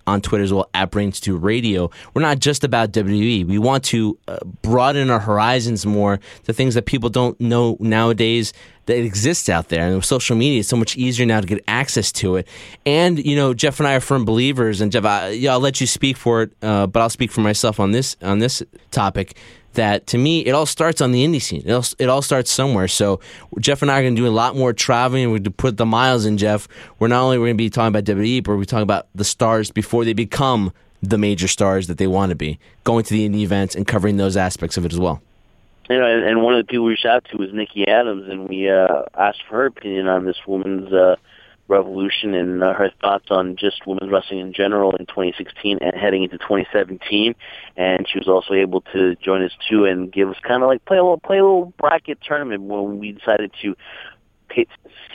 S4: on Twitter as well, at Brains2 Radio. We're not just about WWE. We want to broaden our horizons more to things that people don't know nowadays that exists out there. And with social media, it's so much easier now to get access to it. And, Jeff and I are firm believers, and Jeff, I'll let you speak for it, but I'll speak for myself on this topic, that to me, it all starts on the indie scene. It all starts somewhere. So Jeff and I are going to do a lot more traveling. We're going to put the miles in, Jeff. We're going to be talking about WWE, but we're talking about the stars before they become the major stars that they want to be, going to the indie events and covering those aspects of it as well.
S5: And one of the people we reached out to was Nikki Adams, and we asked for her opinion on this women's revolution and her thoughts on just women's wrestling in general in 2016 and heading into 2017. And she was also able to join us too and give us kind of like play a little bracket tournament when we decided to pick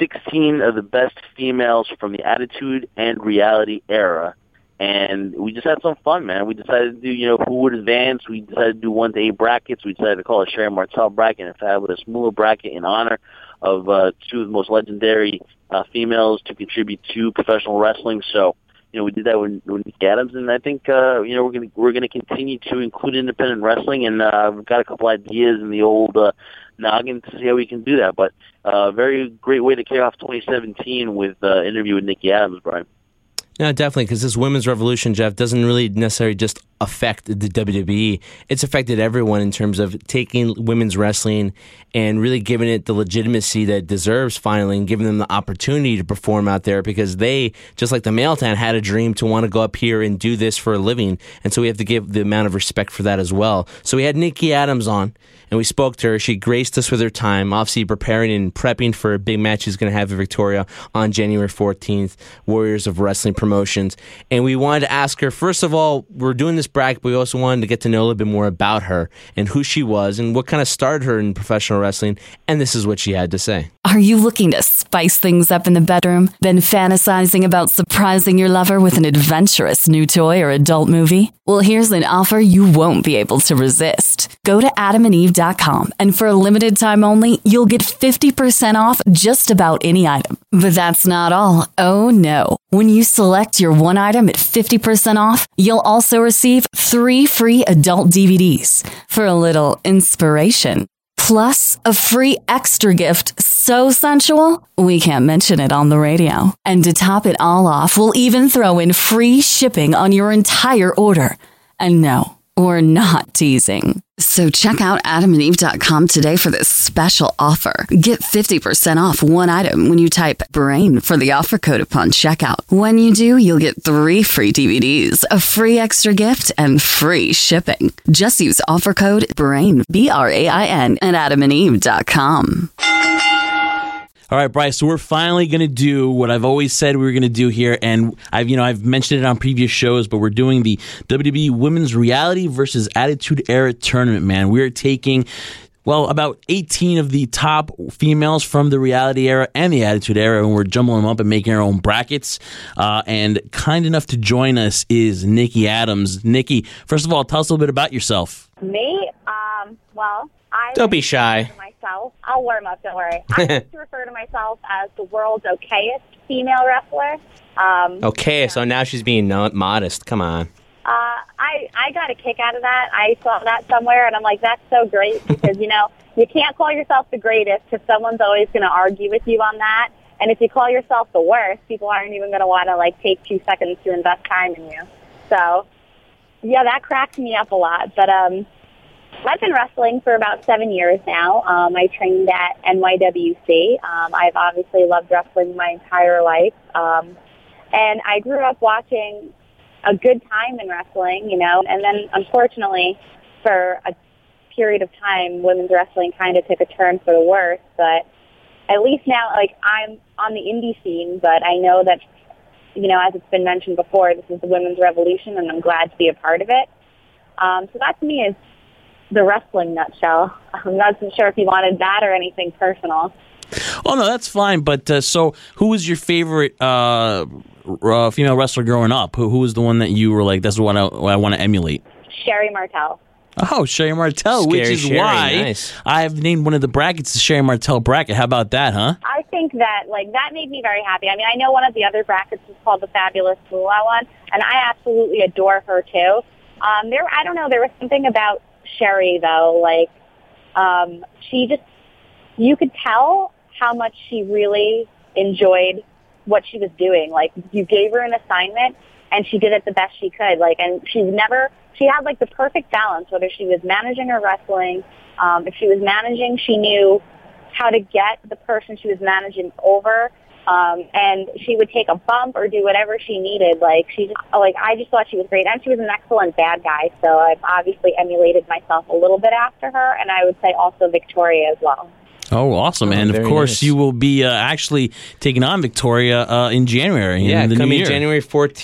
S5: 16 of the best females from the Attitude and Reality era. And we just had some fun, man. We decided to do, who would advance. We decided to do 1 to 8 brackets. We decided to call it Sherry Martel bracket and Fabulous Moolah bracket in honor of two of the most legendary females to contribute to professional wrestling. So, we did that with Nikki Adams, and I think we're gonna continue to include independent wrestling, and we've got a couple ideas in the old noggin to see how we can do that. But very great way to kick off 2017 with interview with Nikki Adams, Brian.
S4: No, definitely, because this women's revolution, Jeff, doesn't really necessarily just affect the WWE. It's affected everyone in terms of taking women's wrestling and really giving it the legitimacy that it deserves finally, and giving them the opportunity to perform out there, because they, just like the male town, had a dream to want to go up here and do this for a living. And so we have to give the amount of respect for that as well. So we had Nikki Adams on, and we spoke to her. She graced us with her time, obviously preparing and prepping for a big match she's going to have in Victoria on January 14th, Warriors of Wrestling Promotions. And we wanted to ask her, first of all, we're doing this bracket, but we also wanted to get to know a little bit more about her and who she was and what kind of started her in professional wrestling. And this is what she had to say.
S1: Are you looking to spice things up in the bedroom? Then fantasizing about surprising your lover with an adventurous new toy or adult movie? Well, here's an offer you won't be able to resist. Go to adamandeve.com, and for a limited time only, you'll get 50% off just about any item. But that's not all. Oh no. When you select your one item at 50% off, you'll also receive 3 free adult DVDs for a little inspiration. Plus, a free extra gift so sensual, we can't mention it on the radio. And to top it all off, we'll even throw in free shipping on your entire order. And no, we're not teasing. So check out adamandeve.com today for this special offer. Get 50% off one item when you type BRAIN for the offer code upon checkout. When you do, you'll get 3 free DVDs, a free extra gift, and free shipping. Just use offer code BRAIN, BRAIN, at adamandeve.com.
S2: All right, Bryce, so we're finally going to do what I've always said we were going to do here, and I've mentioned it on previous shows, but we're doing the WWE Women's Reality versus Attitude Era Tournament, man. We're taking, about 18 of the top females from the Reality Era and the Attitude Era, and we're jumbling them up and making our own brackets. And kind enough to join us is Nikki Adams. Nikki, first of all, tell us a little bit about yourself.
S6: Me?
S4: Don't be shy.
S6: I'll warm up, don't worry. I like to refer to myself as the world's okayest female wrestler.
S4: Okay, so now she's being modest. Come on.
S6: I got a kick out of that. I saw that somewhere, and I'm like, that's so great, because, you can't call yourself the greatest because someone's always going to argue with you on that. And if you call yourself the worst, people aren't even going to want to, take 2 seconds to invest time in you. So, yeah, that cracks me up a lot. But I've been wrestling for about 7 years now. I trained at NYWC. I've obviously loved wrestling my entire life. And I grew up watching a good time in wrestling, and then unfortunately for a period of time, women's wrestling kind of took a turn for the worse. But at least now, I'm on the indie scene, but I know that, as it's been mentioned before, this is the women's revolution, and I'm glad to be a part of it. So that to me is the wrestling nutshell. I'm not sure if you wanted that or anything personal.
S2: Oh, no, that's fine. But so who was your favorite female wrestler growing up? Who was the one that you were like, that's the one I want to emulate?
S6: Sherry Martel.
S2: Oh, Sherry Martel, which
S4: Scary
S2: is
S4: Sherry,
S2: why
S4: nice.
S2: I have named one of the brackets the Sherry Martel bracket. How about that, huh?
S6: I think that, that made me very happy. I mean, I know one of the other brackets is called the Fabulous Moolah one, and I absolutely adore her, too. I don't know, there was something about Sherry, though, she just, you could tell how much she really enjoyed what she was doing. You gave her an assignment, and she did it the best she could. And she had, the perfect balance, whether she was managing or wrestling. If she was managing, she knew how to get the person she was managing over, and she would take a bump or do whatever she needed. I just thought she was great, and she was an excellent bad guy, so I've obviously emulated myself a little bit after her, and I would say also Victoria as well.
S2: Oh, awesome. And, of
S4: very
S2: course,
S4: nice.
S2: you will be actually taking on Victoria in January.
S4: Yeah,
S2: in the new
S4: coming
S2: year.
S4: January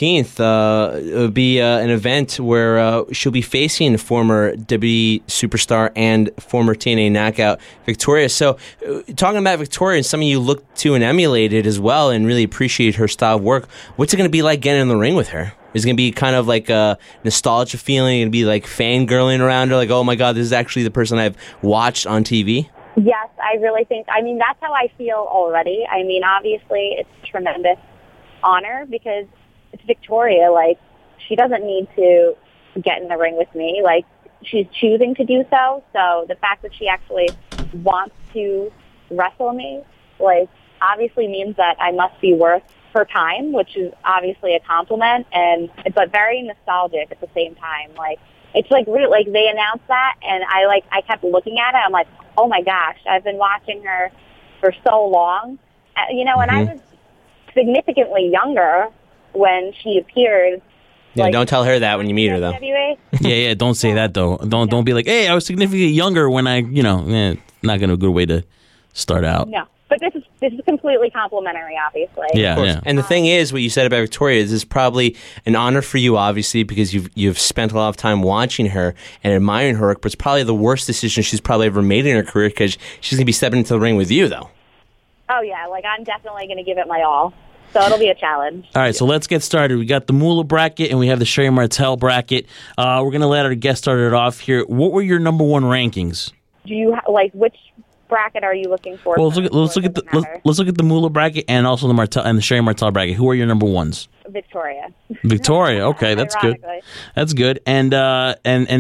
S4: 14th, it'll be an event where she'll be facing former WWE superstar and former TNA knockout Victoria. So, talking about Victoria, and some of you look to and emulate it as well and really appreciate her style of work, what's it going to be like getting in the ring with her? Is it going to be kind of like a nostalgia feeling? Going to be like fangirling around her? Like, oh my God, this is actually the person I've watched on TV?
S6: Yes, I really think, that's how I feel already. Obviously, it's a tremendous honor because it's Victoria. She doesn't need to get in the ring with me. She's choosing to do so. So the fact that she actually wants to wrestle me, obviously means that I must be worth her time, which is obviously a compliment, but very nostalgic at the same time. It's really, they announced that, and I kept looking at it. I'm like, oh my gosh, I've been watching her for so long. And I was significantly younger when she appeared.
S4: Yeah, don't tell her that when you meet her, though.
S6: WWE.
S2: Yeah, don't say that, though. Don't be like, hey, I was significantly younger when not going to be a good way to start out.
S6: No, but this is completely complimentary, obviously.
S2: Yeah, yeah.
S4: And the thing is, what you said about Victoria is probably an honor for you, obviously, because you've spent a lot of time watching her and admiring her work, but it's probably the worst decision she's probably ever made in her career because she's going to be stepping into the ring with you, though.
S6: Oh, yeah, I'm definitely going to give it my all. So it'll be a challenge.
S2: All right, so let's get started. We got the Moolah bracket and we have the Sherry Martel bracket. We're going to let our guest start it off here. What were your number one rankings?
S6: Do you, which bracket are you looking for?
S2: Well, let's look at the Moolah bracket and also the Martel and the Sherry Martel bracket. Who are your number ones?
S6: Victoria.
S2: Victoria. Okay, that's good.
S6: Ironically.
S2: That's good. And how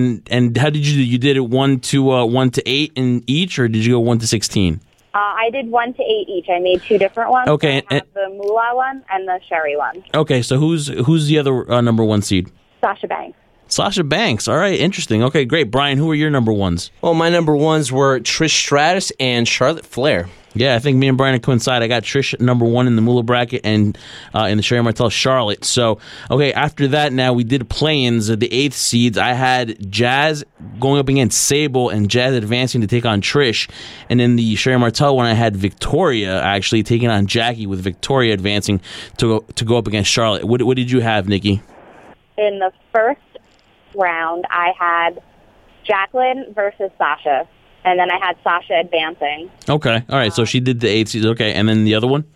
S2: did you do? You did it 1 to 8 in each, or did you go 1 to 16?
S6: I did 1 to 8 each. I made 2 different ones.
S2: Okay,
S6: I have the Moolah one and the Sherry one.
S2: Okay, so who's the other number one seed?
S6: Sasha Banks.
S2: Sasha Banks. All right, interesting. Okay, great. Brian, who are your number ones?
S4: Well, my number ones were Trish Stratus and Charlotte Flair.
S2: Yeah, I think me and Brian coincide. I got Trish number one in the Moolah bracket and in the Sherry Martel Charlotte. So, okay, after that now we did play-ins of the 8th seeds. I had Jazz going up against Sable and Jazz advancing to take on Trish. And in the Sherry Martel one, I had Victoria actually taking on Jackie with Victoria advancing to go up against Charlotte. What did you have, Nikki?
S6: In the first round, I had Jacqueline versus Sasha. And then I had Sasha advancing.
S2: Okay. All right. So she did the 8 seeds. Okay. And then the other one?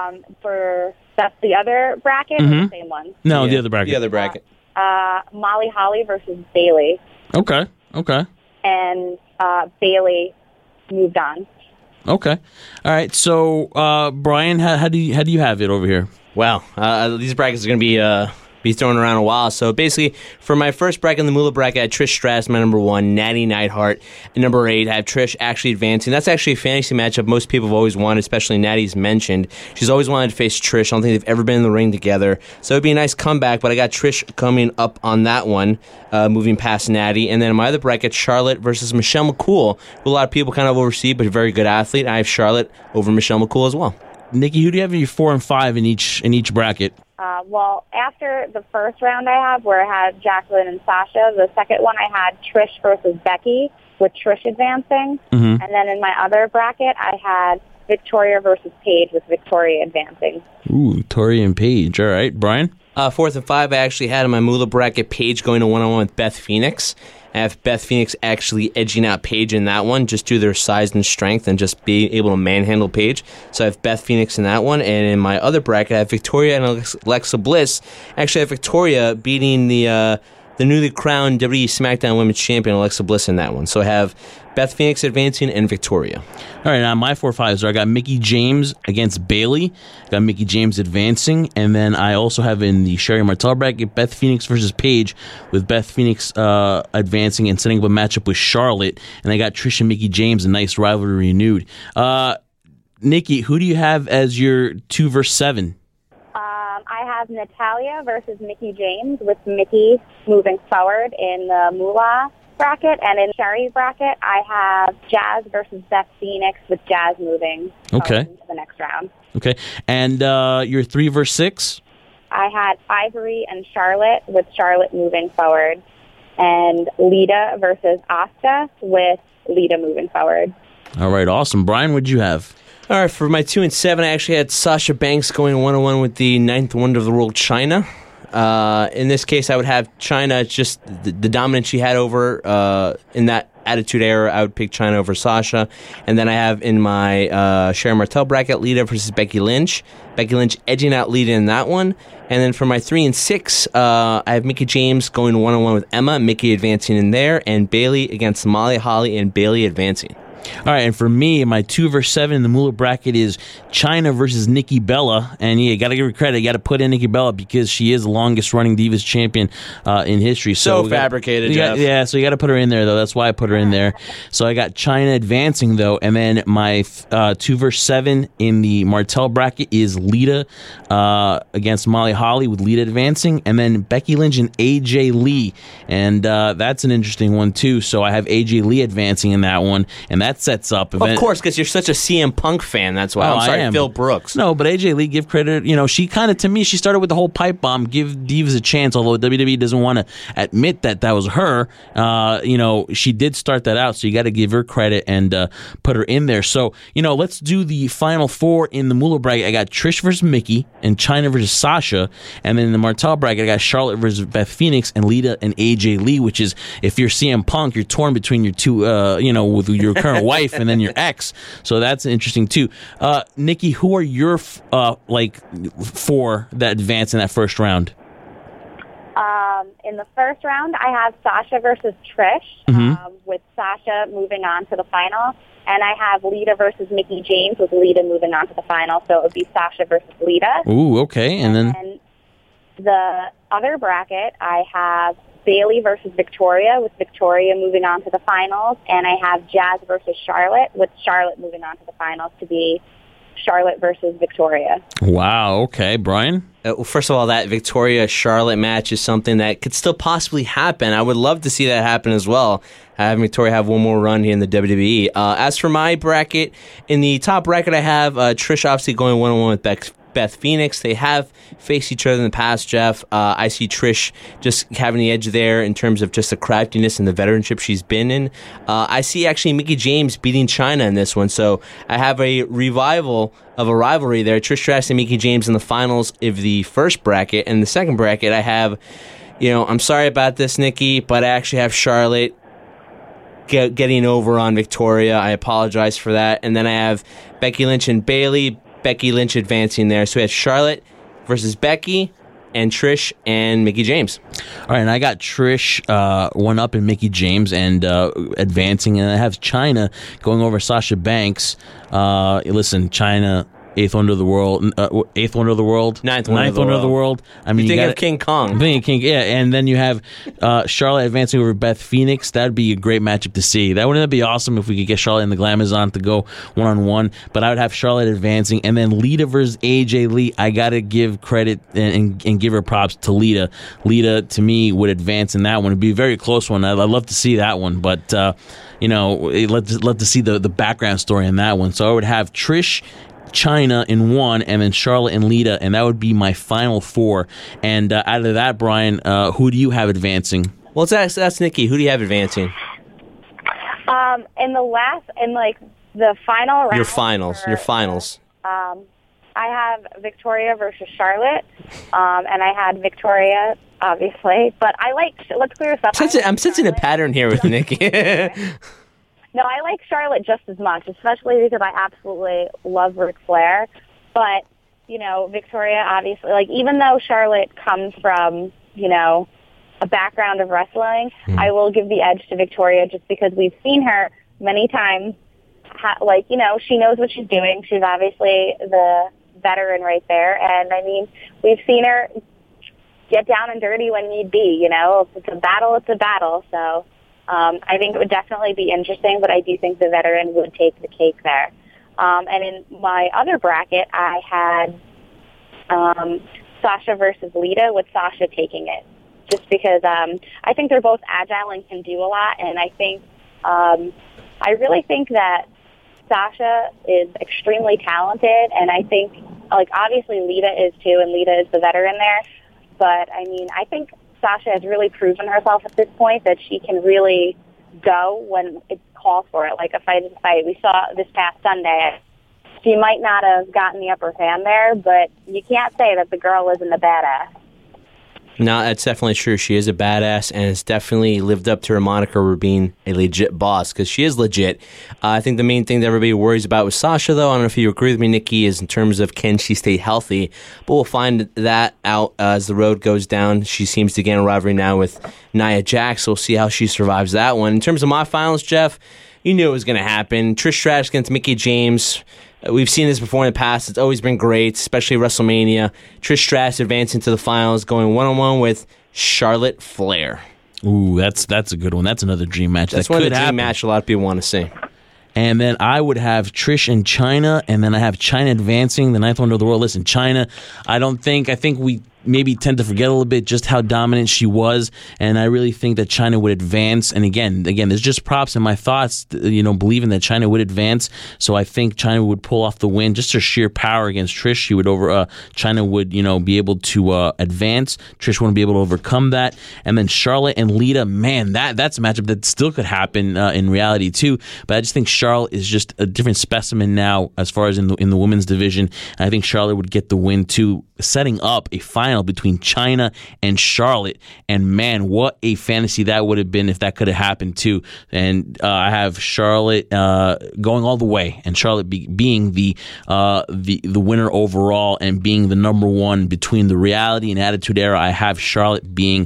S6: That's the other bracket or the same one?
S2: No,
S4: Yeah,
S2: the other bracket.
S4: The other bracket.
S6: Molly Holly versus Bailey.
S2: Okay.
S6: And Bailey moved on.
S2: Okay. All right. So, Brian, how do you have it over here?
S4: Well, these brackets are going to be thrown around a while. So basically, for my first bracket in the Moolah bracket, I had Trish Stratus, my number 1, Natty Neidhart. And number 8, I have Trish actually advancing. That's actually a fantasy matchup most people have always wanted, especially Natty's mentioned. She's always wanted to face Trish. I don't think they've ever been in the ring together. So it'd be a nice comeback, but I got Trish coming up on that one, moving past Natty. And then in my other bracket, Charlotte versus Michelle McCool, who a lot of people kind of oversee, but a very good athlete. I have Charlotte over Michelle McCool as well.
S2: Nikki, who do you have in your 4 and 5 in each bracket?
S6: Well, after the first round I have, where I had Jacqueline and Sasha, the second one I had Trish versus Becky, with Trish advancing. And then in my other bracket, I had Victoria versus Paige, with Victoria advancing.
S2: Ooh, Victoria and Paige. All right. Brian?
S4: 4th and 5, I actually had in my Moolah bracket Paige going to one-on-one with Beth Phoenix. I have Beth Phoenix actually edging out Paige in that one, just due to their size and strength and just being able to manhandle Paige. So I have Beth Phoenix in that one. And in my other bracket, I have Victoria and Alexa Bliss. Actually, I have Victoria beating the the newly crowned WWE SmackDown Women's Champion Alexa Bliss in that one. So I have Beth Phoenix advancing and Victoria.
S2: All right, now my 4-5s are I got Mickie James against Bayley. Got Mickie James advancing. And then I also have in the Sherry Martel bracket Beth Phoenix versus Paige, with Beth Phoenix advancing and setting up a matchup with Charlotte. And I got Trish and Mickie James, a nice rivalry renewed. Nikki, who do you have as your 2 versus 7?
S6: I have Natalya versus Mickie James, with Mickie moving forward in the Moolah bracket, and in Sherry's bracket, I have Jazz versus Beth Phoenix, with Jazz moving forward into the next round.
S2: Okay, and your 3 versus 6?
S6: I had Ivory and Charlotte, with Charlotte moving forward, and Lita versus Asuka, with Lita moving forward.
S2: All right, awesome. Brian, what'd you have?
S4: All right, for my 2 and 7, I actually had Sasha Banks going 1-1 with the 9th wonder of the world, Chyna. In this case, I would have Chyna, just the dominance she had over in that Attitude Era. I would pick Chyna over Sasha. And then I have in my Sherry Martel bracket, Lita versus Becky Lynch. Becky Lynch edging out Lita in that one. And then for my 3 and 6, I have Mickie James going 1-1 with Emma, Mickie advancing in there, and Bayley against Molly Holly, and Bayley advancing.
S2: All right, and for me, my 2 versus 7 in the Moolah bracket is Chyna versus Nikki Bella. And yeah, you got to give her credit. You got to put in Nikki Bella because she is the longest running Divas champion in history.
S4: So fabricated, Jeff.
S2: Yeah, so you got to put her in there, though. That's why I put her in there. So I got Chyna advancing, though. And then my 2 versus 7 in the Martel bracket is Lita against Molly Holly, with Lita advancing. And then Becky Lynch and AJ Lee. And that's an interesting one, too. So I have AJ Lee advancing in that one. And that sets up.
S4: Of course, because you're such a CM Punk fan. That's why. I'm sorry, Phil Brooks.
S2: No, but AJ Lee, give credit. You know, she kind of, to me, she started with the whole pipe bomb, give Divas a chance, although WWE doesn't want to admit that was her. You know, she did start that out, so you got to give her credit and put her in there. So, you know, let's do the final 4 in the Moolah bracket. I got Trish versus Mickie and Chyna versus Sasha. And then in the Martel bracket, I got Charlotte versus Beth Phoenix and Lita and AJ Lee, which is, if you're CM Punk, you're torn between your two, you know, with your current wife and then your ex. So that's interesting too. Nikki, who are your 4 that advance in that first round?
S6: In the first round, I have Sasha versus Trish, with Sasha moving on to the final. And I have Lita versus Mickie James, with Lita moving on to the final. So it would be Sasha versus Lita.
S2: Ooh, okay. And then
S6: the other bracket, I have Bayley versus Victoria, with Victoria moving on to the finals. And I have Jazz versus Charlotte, with Charlotte moving on to the finals to be Charlotte versus Victoria.
S2: Wow, okay. Brian?
S4: Well, first of all, that Victoria-Charlotte match is something that could still possibly happen. I would love to see that happen as well. Having Victoria have one more run here in the WWE. As for my bracket, in the top bracket, I have Trish obviously going 1-1 with Beth Phoenix. They have faced each other in the past, Jeff. I see Trish just having the edge there in terms of just the craftiness and the veteranship she's been in. I see actually Mickie James beating Chyna in this one, so I have a revival of a rivalry there. Trish Stratus and Mickie James in the finals of the first bracket. And the second bracket, I have, I'm sorry about this, Nikki, but I actually have Charlotte getting over on Victoria. I apologize for that. And then I have Becky Lynch and Bayley. Becky Lynch advancing there. So we have Charlotte versus Becky and Trish and Mickie James.
S2: All right, and I got Trish one up in Mickie James and advancing, and I have Chyna going over Sasha Banks. Listen, Chyna, eighth wonder of the world, ninth wonder of the world. I mean,
S4: you think of King Kong.
S2: Yeah, and then you have Charlotte advancing over Beth Phoenix. That'd be a great matchup to see. Wouldn't that be awesome if we could get Charlotte and the Glamazon to go 1-on-1? But I would have Charlotte advancing, and then Lita versus AJ Lee. I gotta give credit and give her props to Lita. Lita, to me, would advance in that one. It'd be a very close one. I'd love to see that one, but love to see the background story in that one. So I would have Trish, Chyna in one, and then Charlotte and Lita, and that would be my final 4. And out of that, Brian, who do you have advancing?
S4: Well, that's Nikki. Who do you have advancing?
S6: In the final round.
S4: Your finals.
S6: I have Victoria versus Charlotte, and I had Victoria, obviously. But let's clear this up.
S4: I'm sensing a pattern here with Nikki.
S6: No, I like Charlotte just as much, especially because I absolutely love Ric Flair. But, Victoria, obviously, even though Charlotte comes from, a background of wrestling, I will give the edge to Victoria just because we've seen her many times. She knows what she's doing. She's obviously the veteran right there. And, I mean, we've seen her get down and dirty when need be. If it's a battle, it's a battle. So I think it would definitely be interesting, but I do think the veteran would take the cake there. And in my other bracket, I had Sasha versus Lita, with Sasha taking it. Just because I think they're both agile and can do a lot. And I think I really think that Sasha is extremely talented, and I think, obviously Lita is too, and Lita is the veteran there. But, I mean, I think Sasha has really proven herself at this point that she can really go when it calls for it, like a fight is a fight. We saw this past Sunday. She might not have gotten the upper hand there, but you can't say that the girl isn't a badass.
S4: No, that's definitely true. She is a badass, and has definitely lived up to her moniker of being a legit boss, because she is legit. I think the main thing that everybody worries about with Sasha, though, I don't know if you agree with me, Nikki, is in terms of can she stay healthy. But we'll find that out as the road goes down. She seems to gain a rivalry now with Nia Jax, so we'll see how she survives that one. In terms of my finals, Jeff, you knew it was going to happen. Trish Stratus against Mickie James. We've seen this before in the past. It's always been great, especially WrestleMania. Trish Stratus advancing to the finals, going one-on-one with Charlotte Flair.
S2: Ooh, that's a good one. That's another dream match.
S4: That's
S2: that
S4: one
S2: could
S4: of the dream
S2: happen.
S4: match a lot of people want to see.
S2: And then I would have Trish and Chyna, and then I have Chyna advancing, the ninth wonder of the world. Listen, Chyna, I think we maybe tend to forget a little bit just how dominant she was, and I really think that Chyna would advance. And again, there's just props in my thoughts, believing that Chyna would advance. So I think Chyna would pull off the win, just her sheer power against Trish. Chyna would, be able to advance. Trish wouldn't be able to overcome that. And then Charlotte and Lita, man, that's a matchup that still could happen in reality too. But I just think Charlotte is just a different specimen now as far as in the women's division. And I think Charlotte would get the win too, setting up a final between Chyna and Charlotte. And man, what a fantasy that would have been if that could have happened too. And I have Charlotte going all the way, and Charlotte being the winner overall and being the number one between the reality and attitude era. I have Charlotte being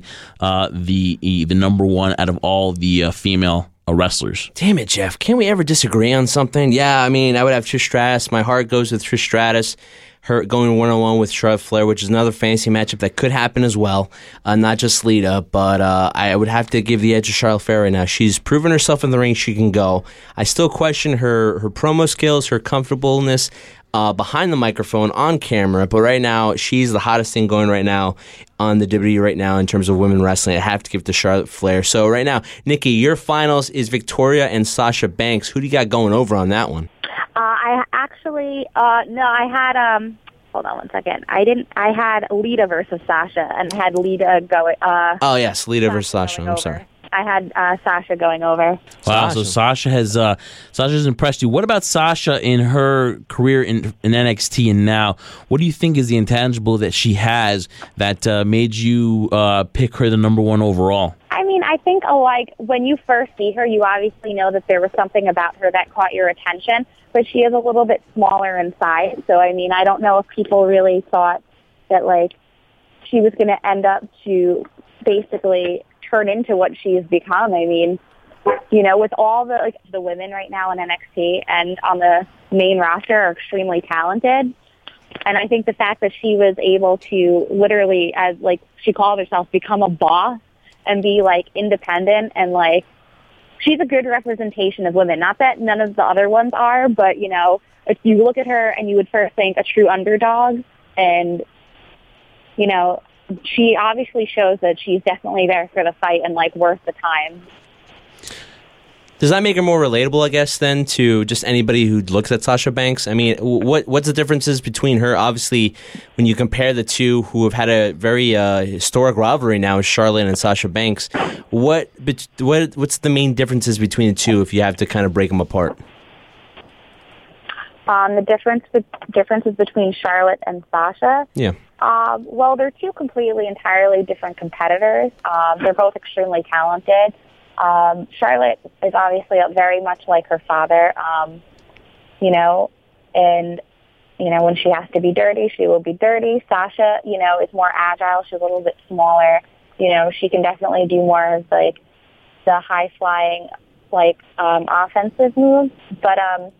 S2: the number one out of all the female wrestlers.
S4: Damn it, Jeff. Can't we ever disagree on something? Yeah, I mean, I would have Trish Stratus. My heart goes with Trish Stratus. Her going one-on-one with Charlotte Flair, which is another fantasy matchup that could happen as well. Not just Lita, but I would have to give the edge to Charlotte Flair right now. She's proven herself in the ring. She can go. I still question her promo skills, her comfortableness behind the microphone on camera, but right now she's the hottest thing going right now on the WWE right now in terms of women wrestling. I have to give it to Charlotte Flair. So right now, Nikki, your finals is Victoria and Sasha Banks. Who do you got going over on that one?
S6: I actually, I had, hold on one second. I had Lita versus Sasha, and I had Lita going,
S4: oh yes, Lita versus Sasha. I'm sorry.
S6: I had Sasha going over.
S2: Wow, so Sasha's impressed you. What about Sasha in her career in NXT and now? What do you think is the intangible that she has that made you pick her the number one overall?
S6: I mean, I think when you first see her, you obviously know that there was something about her that caught your attention, but she is a little bit smaller in size. So, I mean, I don't know if people really thought that, she was going to end up to basically turn into what she's become. I mean, with all the women right now in NXT and on the main roster are extremely talented. And I think the fact that she was able to literally, as she called herself, become a boss and be independent and she's a good representation of women. Not that none of the other ones are, but if you look at her and you would first think a true underdog, and she obviously shows that she's definitely there for the fight and worth the time.
S4: Does that make her more relatable, I guess, then, to just anybody who looks at Sasha Banks? I mean, what's the differences between her? Obviously, when you compare the two who have had a very historic rivalry now, Charlotte and Sasha Banks, what's the main differences between the two if you have to kind of break them apart?
S6: The differences between Charlotte and Sasha?
S4: Yeah.
S6: Well, they're two entirely different competitors. They're both extremely talented. Charlotte is obviously very much like her father, and, when she has to be dirty, she will be dirty. Sasha, is more agile. She's a little bit smaller. she can definitely do more of like the high flying, like offensive moves. But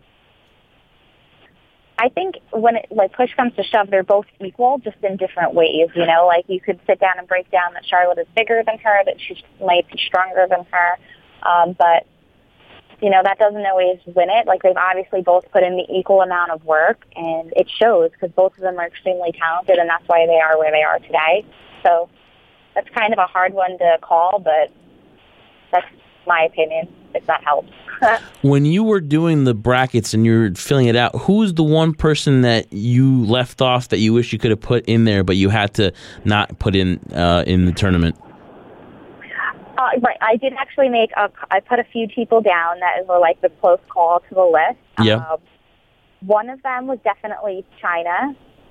S6: I think when it, like push comes to shove, they're both equal, just in different ways. Like you could sit down and break down that Charlotte is bigger than her, that she might be stronger than her, but that doesn't always win it. Like they've obviously both put in the equal amount of work, and it shows because both of them are extremely talented, and that's why they are where they are today. So that's kind of a hard one to call, but that's my opinion, if that helps.
S2: When you were doing the brackets and you're filling it out, who's the one person that you left off that you wish you could have put in there, but you had to not put in the tournament?
S6: Right, I did actually I put a few people down that were like the close call to the list.
S2: Yeah.
S6: One of them was definitely China,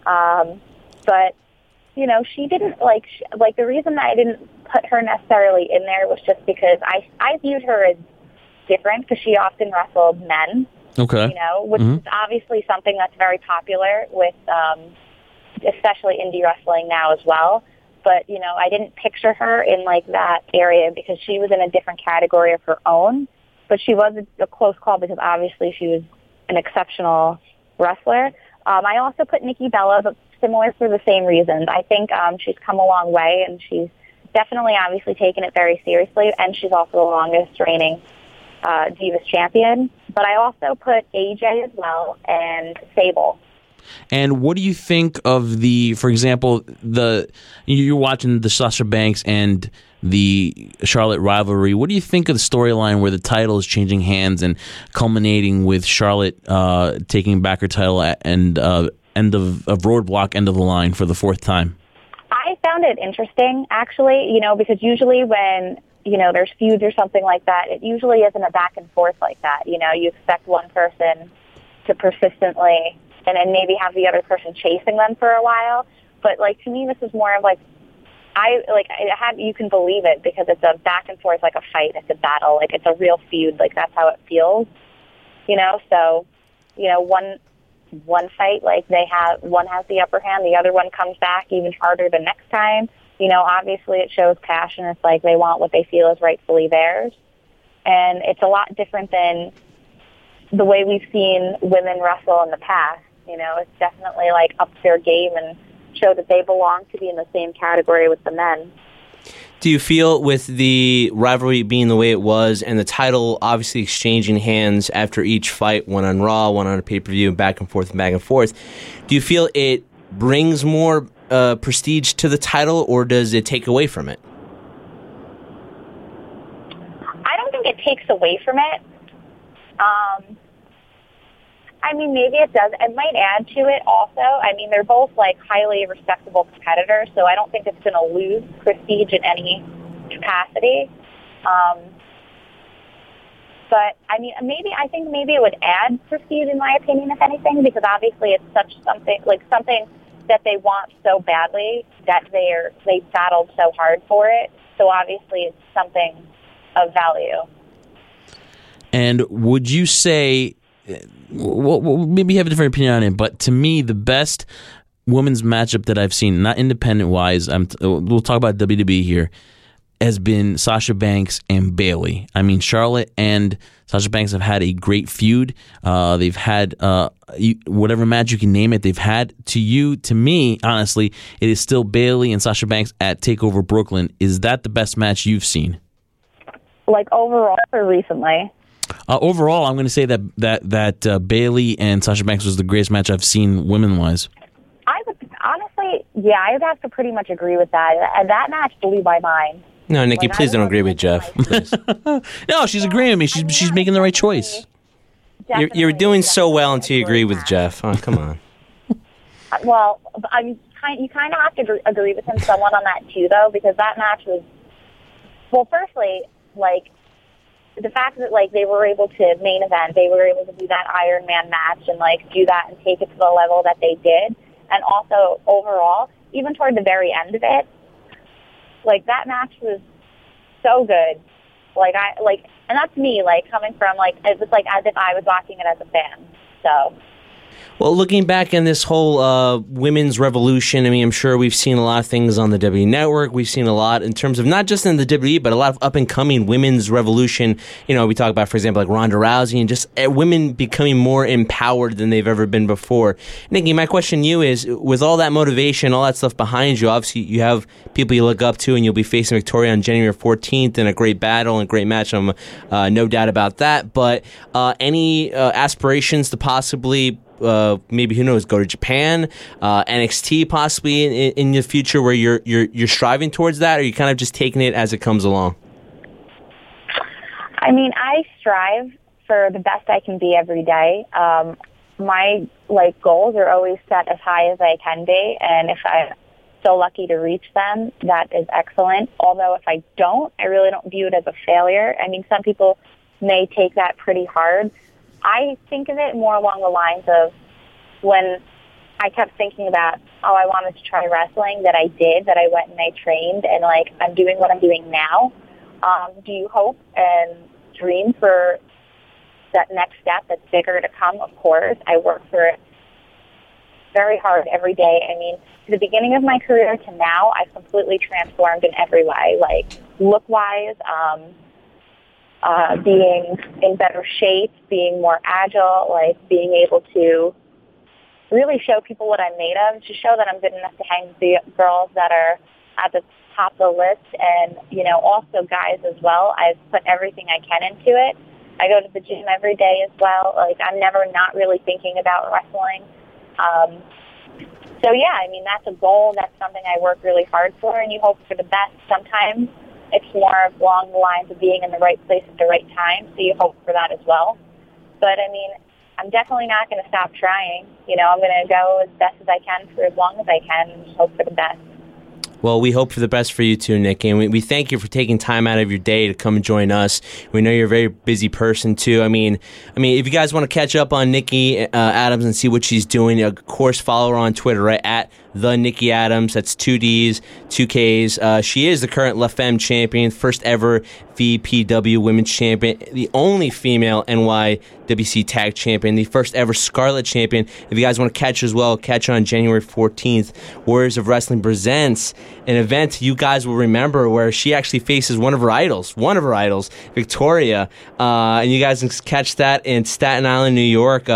S6: but she didn't like the reason that I didn't put her necessarily in there was just because I viewed her as different because she often wrestled men.
S2: Okay.
S6: Which is obviously something that's very popular with, especially indie wrestling now as well. But, I didn't picture her in, like, that area because she was in a different category of her own. But she was a close call because, obviously, she was an exceptional wrestler. I also put Nikki Bella, but similar for the same reasons. I think she's come a long way, and she's definitely, obviously, taken it very seriously, and she's also the longest-reigning Divas champion. But I also put AJ as well and Sable.
S2: And what do you think of for example, you're watching the Sasha Banks and the Charlotte rivalry. What do you think of the storyline where the title is changing hands and culminating with Charlotte taking back her title at end of Roadblock, end of the line for the fourth time?
S6: I found it interesting, actually, because usually when there's feuds or something like that, it usually isn't a back and forth like that. You expect one person to persistently and then maybe have the other person chasing them for a while. But, like, to me, this is more of, like, you can believe it because it's a back and forth, like a fight. It's a battle. Like, it's a real feud. Like, that's how it feels, So, one fight, like, one has the upper hand, the other one comes back even harder the next time. Obviously it shows passion. It's like they want what they feel is rightfully theirs. And it's a lot different than the way we've seen women wrestle in the past. It's definitely like up their game and show that they belong to be in the same category with the men.
S4: Do you feel with the rivalry being the way it was and the title obviously exchanging hands after each fight, one on Raw, one on a pay-per-view, back and forth, do you feel it brings more prestige to the title, or does it take away from it?
S6: I don't think it takes away from it. Maybe it does. It might add to it also. They're both like highly respectable competitors, so I don't think it's going to lose prestige in any capacity. But I think maybe it would add prestige in my opinion, if anything, because obviously it's something that they want so badly that they battled so hard for it. So obviously it's something of value.
S2: And would you say, well, maybe you have a different opinion on it, but to me, the best women's matchup that I've seen, not independent-wise, we'll talk about WWE here, has been Sasha Banks and Bayley. Charlotte and Sasha Banks have had a great feud. They've had whatever match you can name it, they've had. To me, honestly, it is still Bayley and Sasha Banks at TakeOver Brooklyn. Is that the best match you've seen?
S6: Like overall or recently?
S2: Overall, I'm going to say that Bayley and Sasha Banks was the greatest match I've seen women-wise.
S6: I would honestly, I would have to pretty much agree with that. And that match blew my mind.
S4: No, Nikki, please don't agree with Jeff.
S2: No, she's agreeing with me. She's making the right choice.
S4: You're doing so well until you agree with Jeff. Oh, come on.
S6: Well, you kind of have to agree with him somewhat on that too, though, because that match was, well, firstly, like, the fact that, like, they were able to main event, they were able to do that Iron Man match and, like, do that and take it to the level that they did. And also, overall, even toward the very end of it, like, that match was so good. And that's me, like, coming from, like, it was like as if I was watching it as a fan. So,
S4: Well, looking back in this whole women's revolution, I mean, I'm sure we've seen a lot of things on the WWE Network. We've seen a lot in terms of not just in the WWE, but a lot of up-and-coming women's revolution. You know, we talk about, for example, like Ronda Rousey and just women becoming more empowered than they've ever been before. Nikki, my question to you is, with all that motivation, all that stuff behind you, obviously you have people you look up to, and you'll be facing Victoria on January 14th in a great battle and great match. I'm no doubt about that. But any aspirations to possibly maybe, who knows, go to Japan, NXT possibly in the future, where you're striving towards that, or are you kind of just taking it as it comes along?
S6: I mean, I strive for the best I can be every day. My goals are always set as high as I can be, and if I'm so lucky to reach them, that is excellent. Although if I don't, I really don't view it as a failure. I mean, some people may take that pretty hard. I think of it more along the lines of when I kept thinking about, I wanted to try wrestling, that I did, that I went and I trained, and I'm doing what I'm doing now. Do you hope and dream for that next step that's bigger to come? Of course. I work for it very hard every day. I mean, to the beginning of my career to now, I've completely transformed in every way, look-wise, being in better shape, being more agile, being able to really show people what I'm made of, to show that I'm good enough to hang with the girls that are at the top of the list, and, also guys as well. I've put everything I can into it. I go to the gym every day as well. I'm never not really thinking about wrestling. So, yeah, I mean, that's a goal. That's something I work really hard for, and you hope for the best. Sometimes it's more along the lines of being in the right place at the right time, so you hope for that as well. But, I mean, I'm definitely not going to stop trying. I'm going to go as best as I can for as long as I can and hope for the best.
S4: Well, we hope for the best for you too, Nikki, and we thank you for taking time out of your day to come and join us. We know you're a very busy person too. I mean, if you guys want to catch up on Nikki Adams and see what she's doing, of course, follow her on Twitter, right, at the Nikki Adams. That's 2 Ds, 2 Ks. She is the current La Femme champion, first ever VPW Women's Champion, the only female NYWC Tag Champion, the first ever Scarlet Champion. If you guys want to catch her as well, catch her on January 14th. Warriors of Wrestling presents an event you guys will remember where she actually faces one of her idols, Victoria. And you guys can catch that in Staten Island, New York,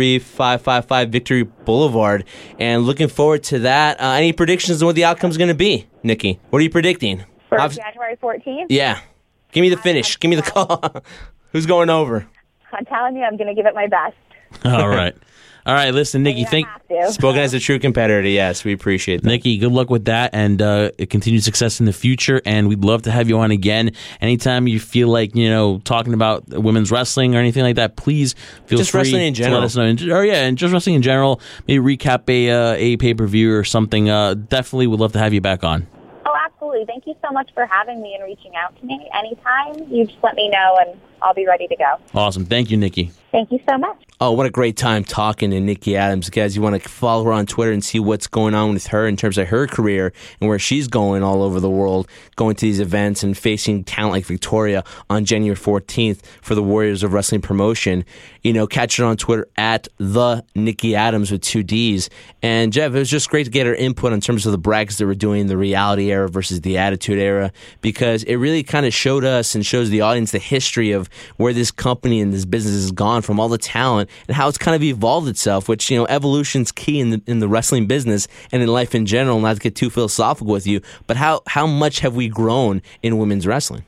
S4: 3555 Victory Boulevard. And looking forward to that. Any predictions on what the outcome is going to be, Nikki? What are you predicting?
S6: For January 14th?
S4: Yeah. Give me the finish. Give me the call. Who's going over?
S6: I'm telling you, I'm going to give it my best.
S2: All right. Listen, Nikki,
S4: spoken as a true competitor. Yes, we appreciate that.
S2: Nikki, good luck with that, and continued success in the future. And we'd love to have you on again anytime you feel like talking about women's wrestling or anything like that. Please feel
S4: just
S2: free
S4: wrestling in general.
S2: To let us know. And just wrestling in general. Maybe recap a pay-per-view or something. Definitely would love to have you back on.
S6: Oh, absolutely. Thank you so much for having me and reaching out to me. Anytime, you just let me know, and I'll be ready to go.
S2: Awesome. Thank you, Nikki.
S6: Thank you so much.
S4: Oh, what a great time talking to Nikki Adams. Guys, you want to follow her on Twitter and see what's going on with her in terms of her career and where she's going all over the world, going to these events and facing talent like Victoria on January 14th for the Warriors of Wrestling promotion. Catch her on Twitter at the Nikki Adams with 2 Ds. And Jeff, it was just great to get her input in terms of the brackets that we're doing, the reality era versus the attitude era, because it really kind of showed us and shows the audience the history of where this company and this business has gone from all the talent and how it's kind of evolved itself, which, evolution's key in the wrestling business and in life in general, not to get too philosophical with you, but how much have we grown in women's wrestling?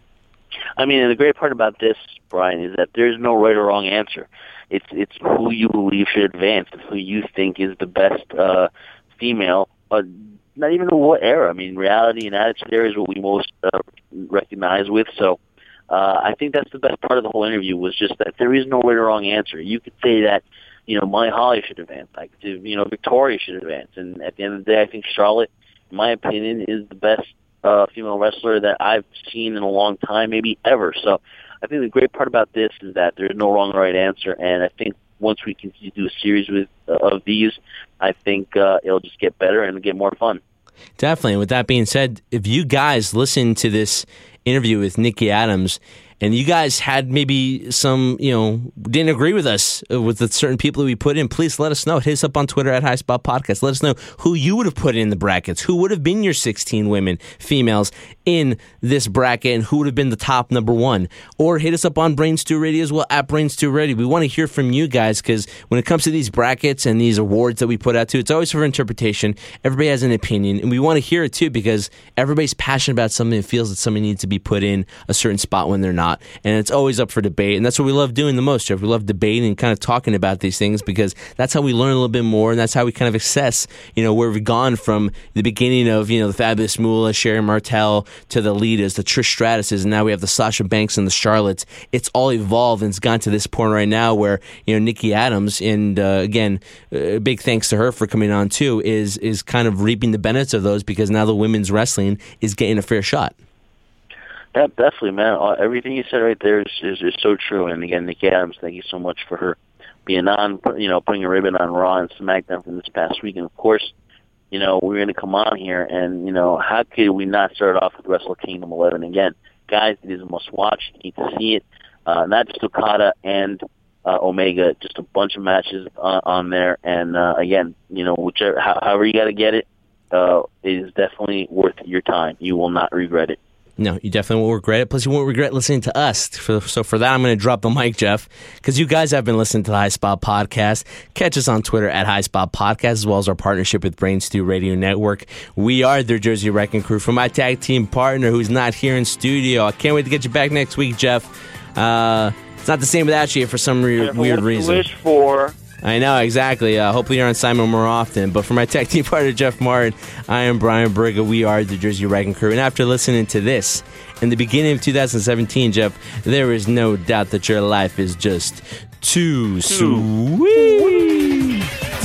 S5: I mean, and the great part about this, Brian, is that there's no right or wrong answer. It's who you believe should advance. It's who you think is the best female, not even in what era. I mean, reality and attitude era is what we most recognize with, so I think that's the best part of the whole interview, was just that there is no right or wrong answer. You could say that, Molly Holly should advance. I could say, Victoria should advance. And at the end of the day, I think Charlotte, in my opinion, is the best female wrestler that I've seen in a long time, maybe ever. So I think the great part about this is that there's no wrong or right answer. And I think once we continue to do a series of these, I think it'll just get better and get more fun.
S4: Definitely. With that being said, if you guys listen to this interview with Nikki Adams and you guys had maybe some, didn't agree with us with the certain people that we put in, please let us know. Hit us up on Twitter at High Spot Podcast. Let us know who you would have put in the brackets, who would have been your 16 women, females in this bracket, and who would have been the top number one. Or hit us up on Brain Stew Radio as well, at Brain Stew Radio. We want to hear from you guys, because when it comes to these brackets and these awards that we put out too, it's always for interpretation. Everybody has an opinion, and we want to hear it too, because everybody's passionate about something and feels that somebody needs to be put in a certain spot when they're not. And it's always up for debate, and that's what we love doing the most, Jeff. We love debating and kind of talking about these things, because that's how we learn a little bit more, and that's how we kind of assess, where we've gone from the beginning of, the Fabulous Moolah, Sherry Martel, to the Litas, the Trish Stratuses, and now we have the Sasha Banks and the Charlottes. It's all evolved, and it's gotten to this point right now where, Nikki Adams, and again, big thanks to her for coming on too, is kind of reaping the benefits of those, because now the women's wrestling is getting a fair shot.
S5: Yeah, definitely, man. Everything you said right there is so true. And again, Nikki Adams, thank you so much for her being on, putting a ribbon on Raw and SmackDown from this past week. And of course, we're going to come on here, and how could we not start off with Wrestle Kingdom 11 again, guys? It is a must watch. You need to see it. Not just Okada and Omega, just a bunch of matches on there. And again, however you got to get it, is definitely worth your time. You will not regret it.
S4: No, you definitely won't regret it. Plus, you won't regret listening to us. So for that, I'm going to drop the mic, Jeff, because you guys have been listening to the High Spot Podcast. Catch us on Twitter at High Spot Podcast, as well as our partnership with Brain Stew Radio Network. We are their Jersey Wrecking Crew. For my tag team partner, who's not here in studio, I can't wait to get you back next week, Jeff. It's not the same without you for some weird reason.
S5: Wish for.
S4: I know, exactly. Hopefully you're on Simon more often. But for my tag team partner, Jeff Martin, I am Brian Briga. We are the Jersey Wrecking Crew. And after listening to this, in the beginning of 2017, Jeff, there is no doubt that your life is just too sweet.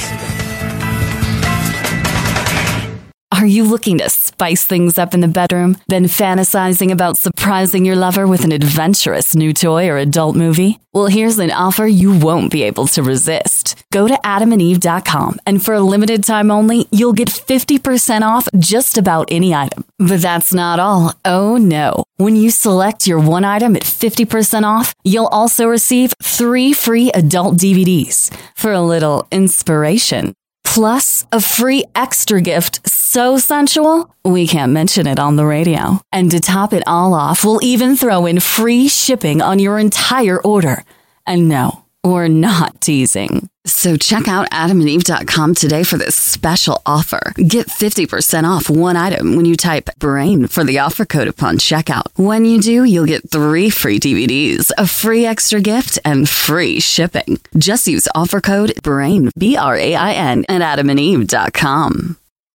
S1: Are you looking to spice things up in the bedroom? Then fantasizing about surprising your lover with an adventurous new toy or adult movie? Well, here's an offer you won't be able to resist. Go to adamandeve.com, and for a limited time only, you'll get 50% off just about any item. But that's not all. Oh no. When you select your one item at 50% off, you'll also receive 3 free adult DVDs for a little inspiration. Plus, a free extra gift so sensual, we can't mention it on the radio. And to top it all off, we'll even throw in free shipping on your entire order. And no, we're not teasing. So check out adamandeve.com today for this special offer. Get 50% off one item when you type BRAIN for the offer code upon checkout. When you do, you'll get 3 free DVDs, a free extra gift, and free shipping. Just use offer code BRAIN, BRAIN, at adamandeve.com.